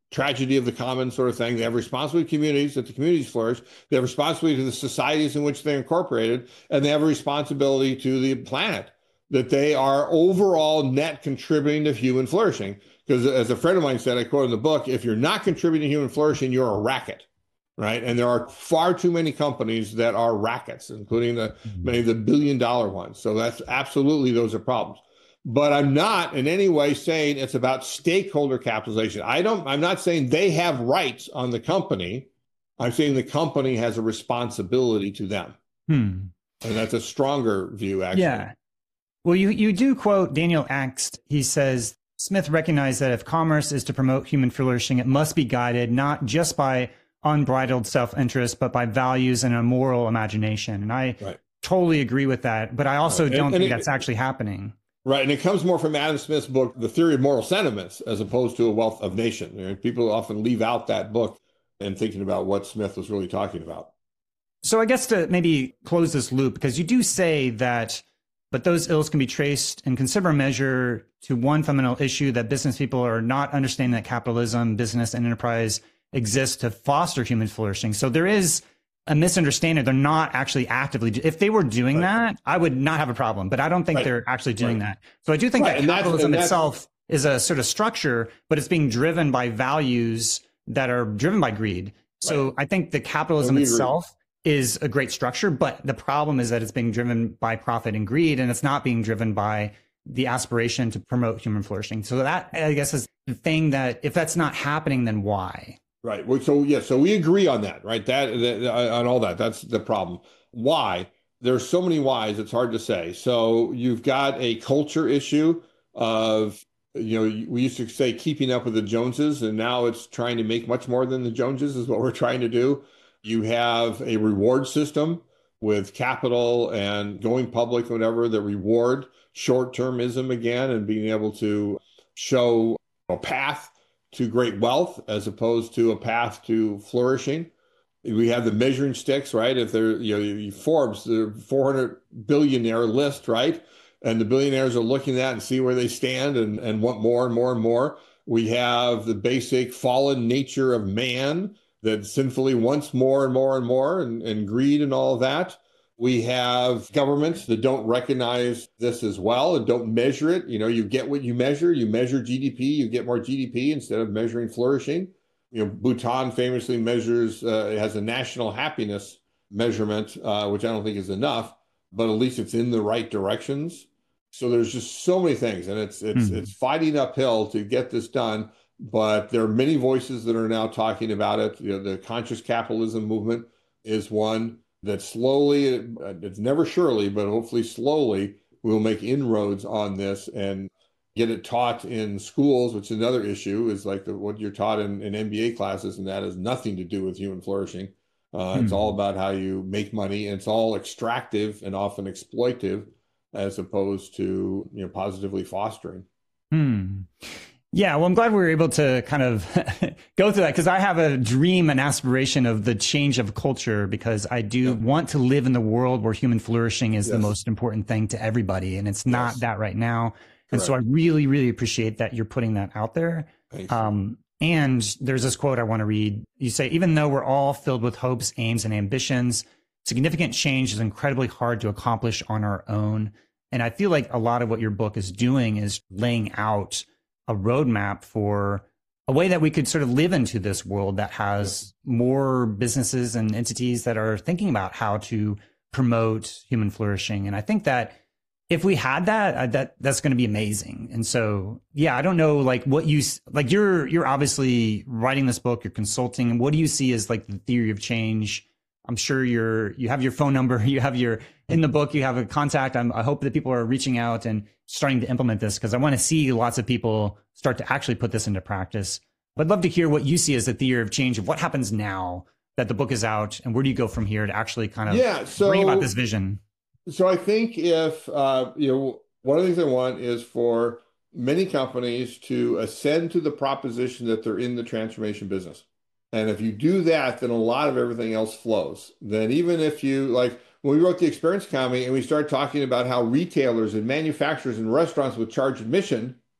tragedy of the commons sort of thing. They have responsibility to communities, that the communities flourish. They have responsibility to the societies in which they're incorporated, and they have a responsibility to the planet, that they are overall net contributing to human flourishing. Because as a friend of mine said, I quote in the book, if you're not contributing to human flourishing, you're a racket, right? And there are far too many companies that are rackets, including the mm-hmm. many of the billion dollar ones. So that's absolutely, those are problems. But I'm not in any way saying it's about stakeholder capitalization. I don't, I'm not saying they have rights on the company. I'm saying the company has a responsibility to them. Hmm. And that's a stronger view, actually. Yeah. Well, you, you do quote Daniel Axt. He says, Smith recognized that if commerce is to promote human flourishing, it must be guided not just by unbridled self-interest, but by values and a moral imagination. And I right. totally agree with that. But I also right. don't and, and think it, that's actually happening. Right. And it comes more from Adam Smith's book, The Theory of Moral Sentiments, as opposed to A Wealth of Nations. You know, people often leave out that book and thinking about what Smith was really talking about. So I guess to maybe close this loop, because you do say that, but those ills can be traced in considerable measure to one fundamental issue, that business people are not understanding that capitalism, business, and enterprise exist to foster human flourishing. So there is a misunderstanding. They're not actually actively, if they were doing right. that, I would not have a problem, but I don't think right. they're actually doing right. that. So I do think right. that capitalism itself is a sort of structure, but it's being driven by values that are driven by greed. So right. I think the capitalism itself is a great structure, but the problem is that it's being driven by profit and greed, and it's not being driven by the aspiration to promote human flourishing. So that, I guess, is the thing that if that's not happening, then why? Right. Well, so yeah, so we agree on that, right? That, that on all that, that's the problem. Why? There's so many whys, it's hard to say. So you've got a culture issue of, you know, we used to say keeping up with the Joneses, and now it's trying to make much more than the Joneses is what we're trying to do. You have a reward system with capital and going public, whatever, that reward short-termism again, and being able to show a path to great wealth as opposed to a path to flourishing. We have the measuring sticks, right? If they're, you know, Forbes, the four hundred billionaire list, right? And the billionaires are looking at and see where they stand and, and want more and more and more. We have the basic fallen nature of man that sinfully wants more and more and more, and, and greed and all of that. We have governments that don't recognize this as well and don't measure it. You know, you get what you measure. You measure G D P, you get more G D P instead of measuring flourishing. You know, Bhutan famously measures, uh, it has a national happiness measurement, uh, which I don't think is enough, but at least it's in the right directions. So there's just so many things, and it's it's mm-hmm. it's fighting uphill to get this done. But there are many voices that are now talking about it. You know, the conscious capitalism movement is one that slowly, it's never surely, but hopefully slowly, we'll make inroads on this and get it taught in schools, which is another issue, is like the, what you're taught in, in M B A classes, and that has nothing to do with human flourishing. Uh, hmm. It's all about how you make money, and it's all extractive and often exploitive, as opposed to, you know, positively fostering. Hmm. Yeah, well, I'm glad we were able to kind of go through that, because I have a dream and aspiration of the change of culture, because I do yeah. want to live in the world where human flourishing is yes. the most important thing to everybody. And it's not yes. that right now. Correct. And so I really, really appreciate that you're putting that out there. Um, and there's this quote I want to read. You say, even though we're all filled with hopes, aims, and ambitions, significant change is incredibly hard to accomplish on our own. And I feel like a lot of what your book is doing is laying out a roadmap for a way that we could sort of live into this world that has more businesses and entities that are thinking about how to promote human flourishing. And I think that if we had that, uh, that that's going to be amazing. And so, yeah, I don't know, like what you, like you're, you're obviously writing this book, you're consulting. What do you see as like the theory of change? I'm sure you're, you have your phone number, you have your, in the book, you have a contact. I'm, I hope that people are reaching out and starting to implement this, because I want to see lots of people start to actually put this into practice. But I'd love to hear what you see as the theory of change of what happens now that the book is out, and where do you go from here to actually kind of yeah, so, bring about this vision? So I think if, uh, you know, one of the things I want is for many companies to ascend to the proposition that they're in the transformation business. And if you do that, then a lot of everything else flows. Then even if you, like when we wrote the experience economy and we started talking about how retailers and manufacturers and restaurants would charge admission,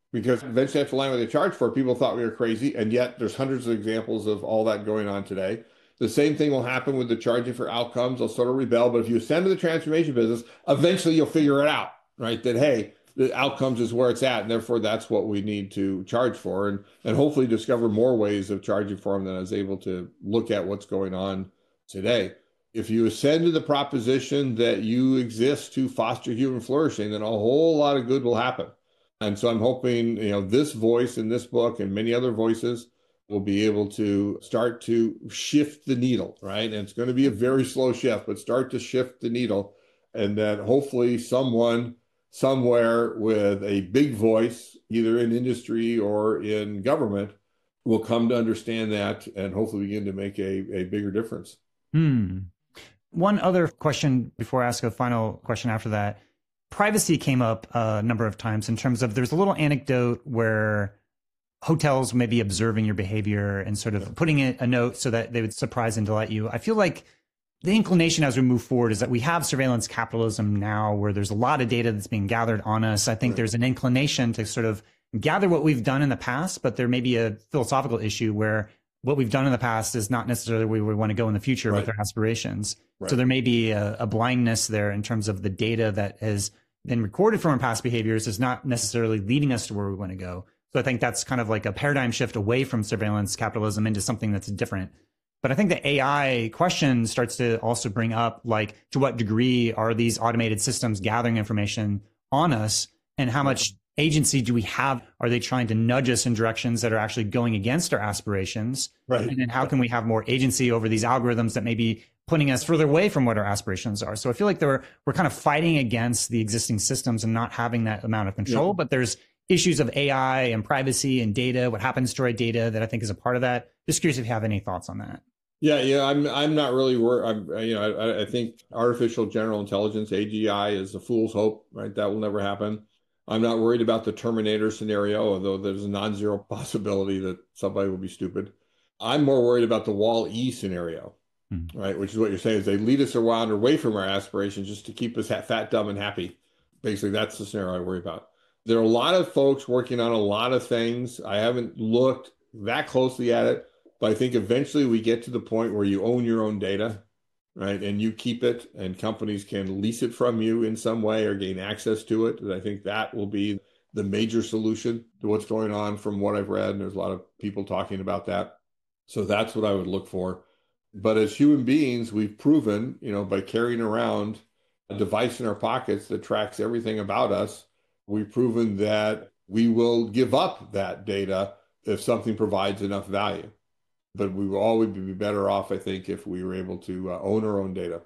because eventually have to line what they charge for. People thought we were crazy, and yet there's hundreds of examples of all that going on today. The same thing will happen with the charging for outcomes. They'll sort of rebel, but if you ascend to the transformation business, eventually you'll figure it out, right? That, hey, the outcomes is where it's at, and therefore that's what we need to charge for, and, and hopefully discover more ways of charging for them than I was able to look at what's going on today. If you ascend to the proposition that you exist to foster human flourishing, then a whole lot of good will happen. And so I'm hoping, you know, this voice in this book and many other voices will be able to start to shift the needle, right? And it's going to be a very slow shift, but start to shift the needle. And that hopefully someone somewhere with a big voice, either in industry or in government, will come to understand that and hopefully begin to make a, a bigger difference. Hmm. One other question before I ask a final question after that. Privacy came up a number of times in terms of there's a little anecdote where hotels may be observing your behavior and sort of putting it a note so that they would surprise and delight you. I feel like the inclination as we move forward is that we have surveillance capitalism now where there's a lot of data that's being gathered on us. I think right. there's an inclination to sort of gather what we've done in the past, but there may be a philosophical issue where what we've done in the past is not necessarily where we want to go in the future right. with our aspirations. Right. So there may be a, a blindness there in terms of the data that has been recorded from our past behaviors is not necessarily leading us to where we want to go. So I think that's kind of like a paradigm shift away from surveillance capitalism into something that's different. But I think the A I question starts to also bring up, like, to what degree are these automated systems gathering information on us, and how much agency do we have? Are they trying to nudge us in directions that are actually going against our aspirations? Right. And then how can we have more agency over these algorithms that may be putting us further away from what our aspirations are? So I feel like we're, we're kind of fighting against the existing systems and not having that amount of control, yeah. but there's issues of A I and privacy and data, what happens to our data that I think is a part of that. Just curious if you have any thoughts on that. Yeah, yeah, I'm I'm not really worried. I'm you know I, I think artificial general intelligence A G I is a fool's hope, right? That will never happen. I'm not worried about the Terminator scenario, although there's a non-zero possibility that somebody will be stupid. I'm more worried about the Wall-E scenario, mm-hmm. right? Which is what you're saying is they lead us around away from our aspirations just to keep us fat, dumb, and happy. Basically, that's the scenario I worry about. There are a lot of folks working on a lot of things. I haven't looked that closely at it. But I think eventually we get to the point where you own your own data, right? And you keep it, and companies can lease it from you in some way or gain access to it. And I think that will be the major solution to what's going on from what I've read. And there's a lot of people talking about that. So that's what I would look for. But as human beings, we've proven, you know, by carrying around a device in our pockets that tracks everything about us, we've proven that we will give up that data if something provides enough value. But we will always be better off, I think, if we were able to uh, own our own data.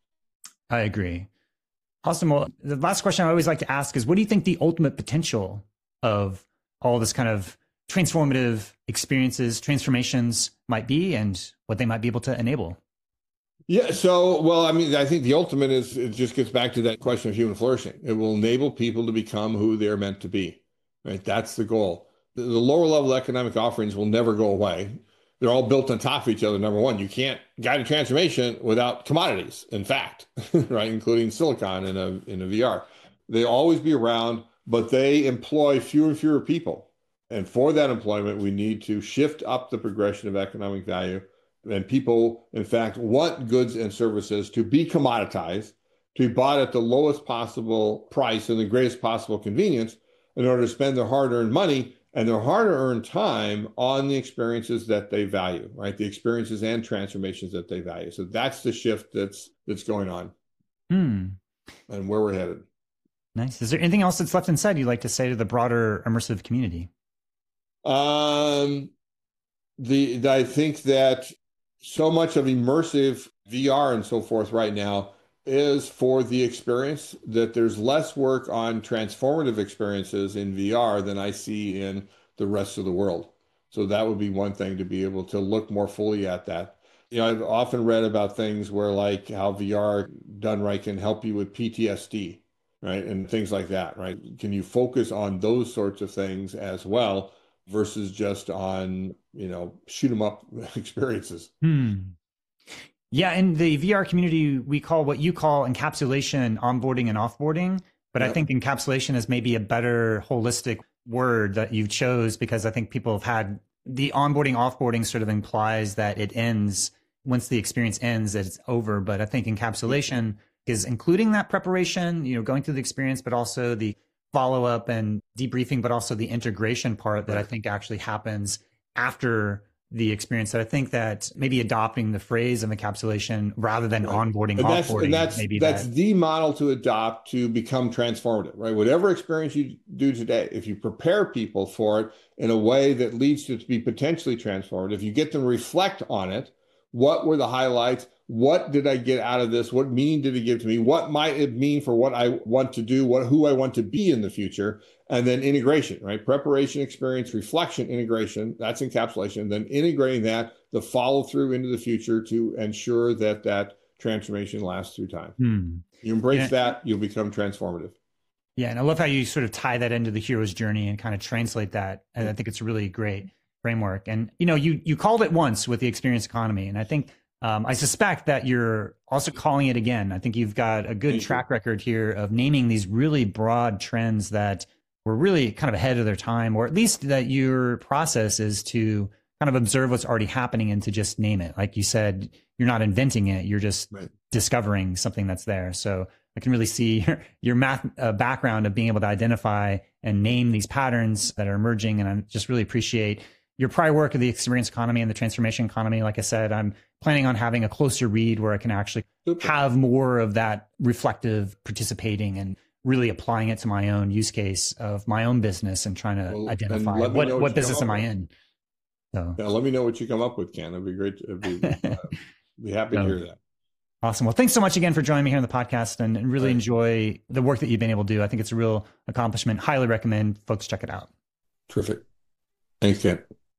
I agree. Awesome. Well, the last question I always like to ask is, what do you think the ultimate potential of all this kind of transformative experiences, transformations might be, and what they might be able to enable? Yeah. So, well, I mean, I think the ultimate is, it just gets back to that question of human flourishing. It will enable people to become who they're meant to be, right? That's the goal. The, the lower level economic offerings will never go away. They're all built on top of each other. Number one, you can't guide a transformation without commodities, in fact, right? Including silicon in a, in a V R. They always be around, but they employ fewer and fewer people. And for that employment, we need to shift up the progression of economic value. And people, in fact, want goods and services to be commoditized, to be bought at the lowest possible price and the greatest possible convenience in order to spend their hard-earned money and their hard-earned time on the experiences that they value, right? The experiences and transformations that they value. So that's the shift that's that's going on, hmm. and where we're headed. Nice. Is there anything else that's left unsaid you'd like to say to the broader immersive community? Um, the, the I think that so much of immersive V R and so forth right now is for the experience, that there's less work on transformative experiences in V R than I see in the rest of the world. So that would be one thing, to be able to look more fully at that. You know, I've often read about things where, like, how V R done right can help you with P T S D, right? And things like that, right? Can you focus on those sorts of things as well versus just on, you know, shoot 'em up experiences? Hmm. Yeah, in the V R community, we call what you call encapsulation onboarding and offboarding. But yep. I think encapsulation is maybe a better holistic word that you chose because I think people have had the onboarding, offboarding sort of implies that it ends once the experience ends, that it's over. But I think encapsulation is including that preparation, you know, going through the experience, but also the follow up and debriefing, but also the integration part that I think actually happens after the experience. That I think that maybe adopting the phrase of encapsulation rather than right. onboarding, and that's, offboarding, and that's, maybe that's that. the model to adopt to become transformative, right? Whatever experience you do today, if you prepare people for it in a way that leads to it to be potentially transformative, you get them to reflect on it. What were the highlights? What did I get out of this? What meaning did it give to me? What might it mean for what I want to do? What, who I want to be in the future? And then integration, right? Preparation, experience, reflection, integration. That's encapsulation. Then integrating that, the follow through into the future to ensure that that transformation lasts through time. Hmm. You embrace yeah. that, you'll become transformative. Yeah. And I love how you sort of tie that into the hero's journey and kind of translate that. And I think it's a really great framework. And, you know, you, you called it once with the experience economy. And I think, um, I suspect that you're also calling it again. I think you've got a good Thank track you. record here of naming these really broad trends that were really kind of ahead of their time, or at least that your process is to kind of observe what's already happening and to just name it. Like you said, you're not inventing it. You're just right. discovering something that's there. So I can really see your, your math uh, background of being able to identify and name these patterns that are emerging. And I just really appreciate your prior work of the experience economy and the transformation economy. Like I said, I'm planning on having a closer read where I can actually Super. have more of that reflective participating and really applying it to my own use case of my own business and trying to well, identify what, what, what business am I in. So yeah, let me know what you come up with, Ken. It'd be great. To, it'd be, uh, be happy so, to hear that. Awesome. Well, thanks so much again for joining me here on the podcast, and, and really right. enjoy the work that you've been able to do. I think it's a real accomplishment. Highly recommend folks check it out. Terrific. Thanks, Ken.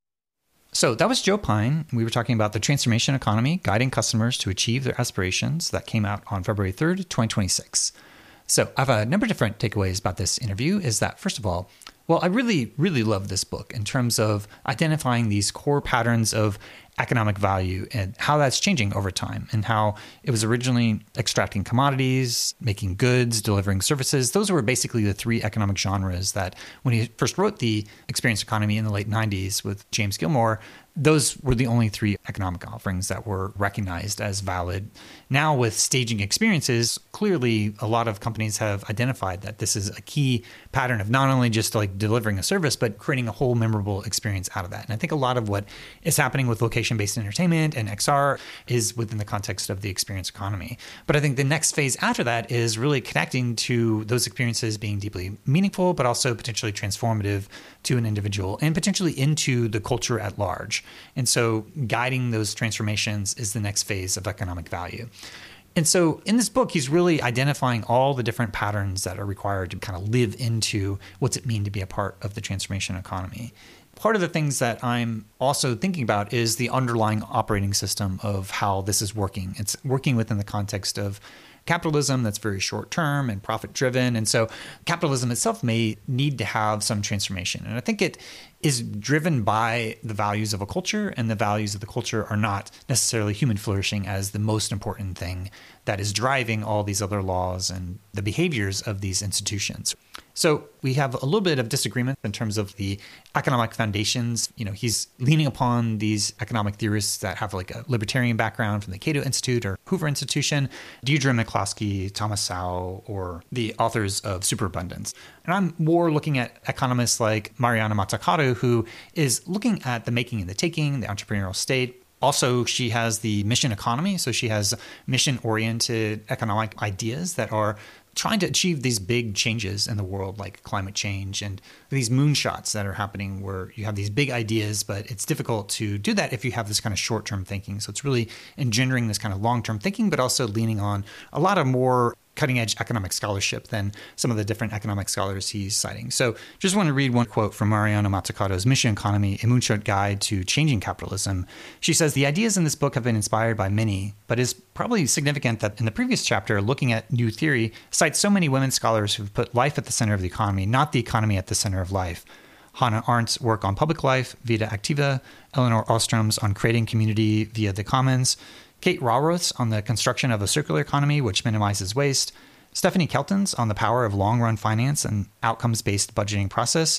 So that was Joe Pine. We were talking about the transformation economy, guiding customers to achieve their aspirations. That came out on February third, twenty twenty-six. So I have a number of different takeaways about this interview. Is that, first of all, well, I really, really love this book in terms of identifying these core patterns of economic value and how that's changing over time, and how it was originally extracting commodities, making goods, delivering services. Those were basically the three economic genres that when he first wrote the experience economy in the late nineties with James Gilmore, those were the only three economic offerings that were recognized as valid. Now with staging experiences, clearly a lot of companies have identified that this is a key pattern of not only just like delivering a service, but creating a whole memorable experience out of that. And I think a lot of what is happening with location-based entertainment and X R is within the context of the experience economy. But I think the next phase after that is really connecting to those experiences being deeply meaningful, but also potentially transformative to an individual and potentially into the culture at large. And so guiding those transformations is the next phase of economic value. And so in this book, he's really identifying all the different patterns that are required to kind of live into what's it mean to be a part of the transformation economy. Part of the things that I'm also thinking about is the underlying operating system of how this is working. It's working within the context of capitalism that's very short term and profit driven. And so capitalism itself may need to have some transformation. And I think it is driven by the values of a culture, and the values of the culture are not necessarily human flourishing as the most important thing that is driving all these other laws and the behaviors of these institutions. So we have a little bit of disagreement in terms of the economic foundations. You know, he's leaning upon these economic theorists that have like a libertarian background from the Cato Institute or Hoover Institution, Deirdre McCloskey, Thomas Sowell, or the authors of Superabundance. And I'm more looking at economists like Mariana Mazzucato, who is looking at the making and the taking, the entrepreneurial state. Also, she has the mission economy. So she has mission-oriented economic ideas that are trying to achieve these big changes in the world, like climate change and these moonshots that are happening where you have these big ideas, but it's difficult to do that if you have this kind of short-term thinking. So it's really engendering this kind of long-term thinking, but also leaning on a lot of more cutting-edge economic scholarship than some of the different economic scholars he's citing. So just want to read one quote from Mariana Mazzucato's Mission Economy, A Moonshot Guide to Changing Capitalism. She says, "The ideas in this book have been inspired by many, but it's probably significant that in the previous chapter, looking at new theory, cites so many women scholars who've put life at the center of the economy, not the economy at the center of life. Hannah Arendt's work on public life, Vida Activa, Eleanor Ostrom's on creating community via the commons, Kate Raworth's on the construction of a circular economy which minimizes waste, Stephanie Kelton's on the power of long-run finance and outcomes-based budgeting process,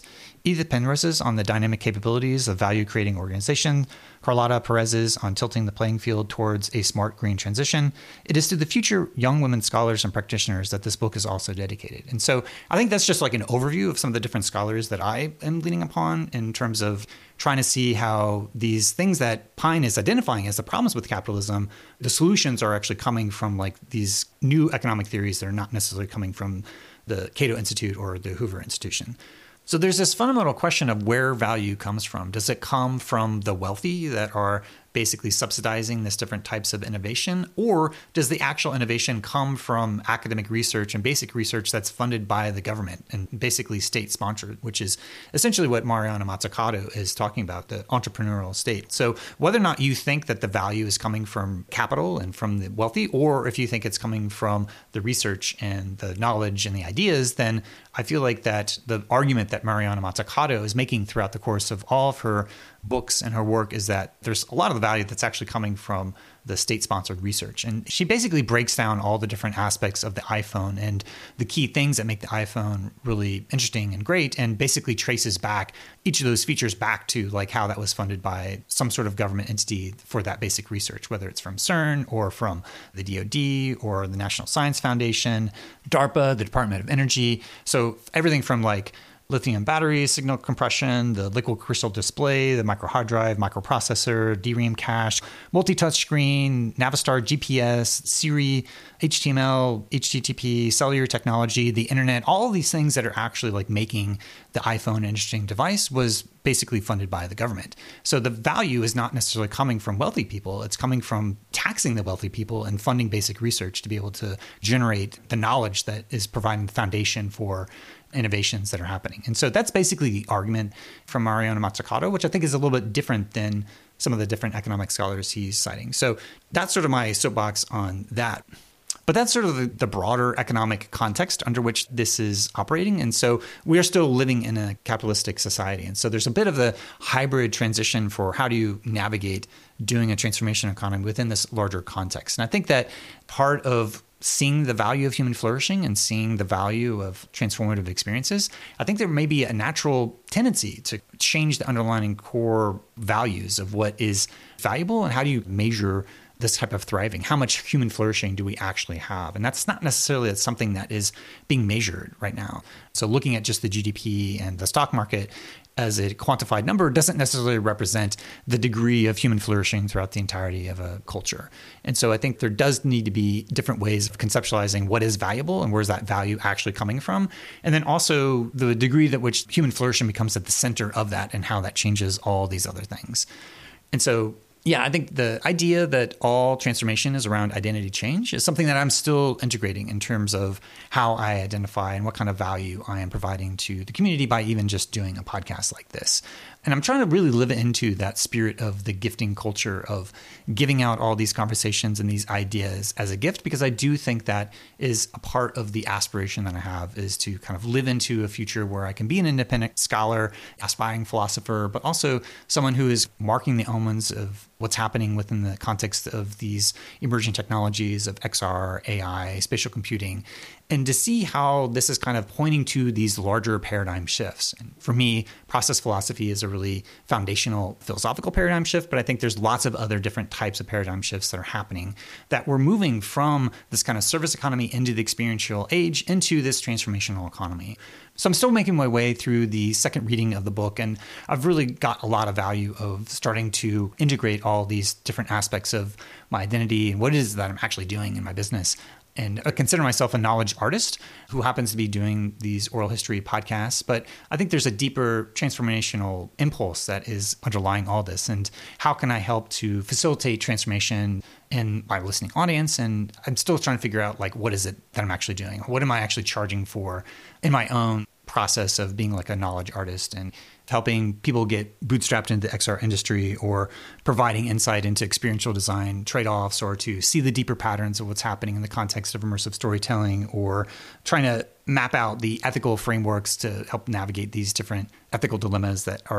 Edith Penrose's on the dynamic capabilities of value-creating organization, Carlotta Perez's on tilting the playing field towards a smart green transition. It is to the future young women scholars and practitioners that this book is also dedicated. And so I think that's just like an overview of some of the different scholars that I am leaning upon in terms of trying to see how these things that Pine is identifying as the problems with capitalism, the solutions are actually coming from like these new economic theories that are not necessarily coming from the Cato Institute or the Hoover Institution. So there's this fundamental question of where value comes from. Does it come from the wealthy that are basically subsidizing this different types of innovation? Or does the actual innovation come from academic research and basic research that's funded by the government and basically state sponsored, which is essentially what Mariana Mazzucato is talking about, the entrepreneurial state. So whether or not you think that the value is coming from capital and from the wealthy, or if you think it's coming from the research and the knowledge and the ideas, then I feel like that the argument that Mariana Mazzucato is making throughout the course of all of her books and her work is that there's a lot of the value that's actually coming from the state-sponsored research. And she basically breaks down all the different aspects of the iPhone and the key things that make the iPhone really interesting and great, and basically traces back each of those features back to like how that was funded by some sort of government entity for that basic research, whether it's from CERN or from the D O D or the National Science Foundation, DARPA, the Department of Energy. So everything from like lithium batteries, signal compression, the liquid crystal display, the micro hard drive, microprocessor, D RAM cache, multi-touch screen, Navistar G P S, Siri, H T M L, H T T P, cellular technology, the internet, all of these things that are actually like making the iPhone an interesting device was basically funded by the government. So the value is not necessarily coming from wealthy people. It's coming from taxing the wealthy people and funding basic research to be able to generate the knowledge that is providing the foundation for innovations that are happening. And so that's basically the argument from Mariana Mazzucato, which I think is a little bit different than some of the different economic scholars he's citing. So that's sort of my soapbox on that. But that's sort of the, the broader economic context under which this is operating. And so we are still living in a capitalistic society. And so there's a bit of a hybrid transition for how do you navigate doing a transformation economy within this larger context. And I think that part of seeing the value of human flourishing and seeing the value of transformative experiences, I think there may be a natural tendency to change the underlying core values of what is valuable and how do you measure this type of thriving? How much human flourishing do we actually have? And that's not necessarily something that is being measured right now. So looking at just the G D P and the stock market as a quantified number doesn't necessarily represent the degree of human flourishing throughout the entirety of a culture. And so I think there does need to be different ways of conceptualizing what is valuable and where's that value actually coming from. And then also the degree that which human flourishing becomes at the center of that and how that changes all these other things. And so yeah, I think the idea that all transformation is around identity change is something that I'm still integrating in terms of how I identify and what kind of value I am providing to the community by even just doing a podcast like this. And I'm trying to really live into that spirit of the gifting culture of giving out all these conversations and these ideas as a gift, because I do think that is a part of the aspiration that I have, is to kind of live into a future where I can be an independent scholar, aspiring philosopher, but also someone who is marking the omens of what's happening within the context of these emerging technologies of X R, A I, spatial computing, and to see how this is kind of pointing to these larger paradigm shifts. And for me, process philosophy is a really foundational philosophical paradigm shift, but I think there's lots of other different types of paradigm shifts that are happening, that we're moving from this kind of service economy into the experiential age into this transformational economy. So I'm still making my way through the second reading of the book, and I've really got a lot of value of starting to integrate all these different aspects of my identity and what it is that I'm actually doing in my business. And I consider myself a knowledge artist who happens to be doing these oral history podcasts. But I think there's a deeper transformational impulse that is underlying all this. And how can I help to facilitate transformation in my listening audience? And I'm still trying to figure out, like, what is it that I'm actually doing? What am I actually charging for in my own process of being like a knowledge artist and helping people get bootstrapped into the X R industry, or providing insight into experiential design trade-offs, or to see the deeper patterns of what's happening in the context of immersive storytelling, or trying to map out the ethical frameworks to help navigate these different ethical dilemmas that are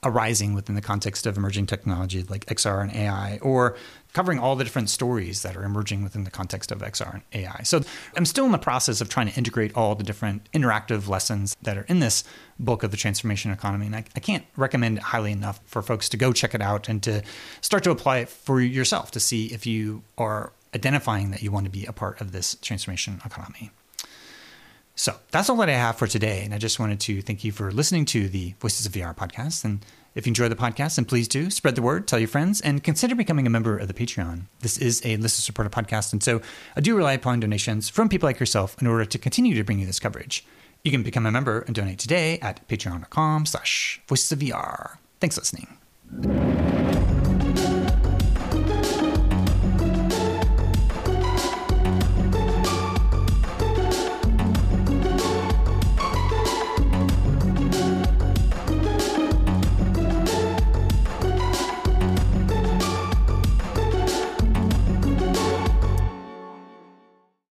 arising within the context of emerging technology like X R and A I, or covering all the different stories that are emerging within the context of X R and A I. So I'm still in the process of trying to integrate all the different interactive lessons that are in this book of the transformation economy. And I, I can't recommend it highly enough for folks to go check it out and to start to apply it for yourself to see if you are identifying that you want to be a part of this transformation economy. So that's all that I have for today. And I just wanted to thank you for listening to the Voices of V R podcast. And if you enjoy the podcast, then please do spread the word, tell your friends, and consider becoming a member of the Patreon. This is a listener-supported podcast, and so I do rely upon donations from people like yourself in order to continue to bring you this coverage. You can become a member and donate today at patreon.com slash voices of VR. Thanks for listening.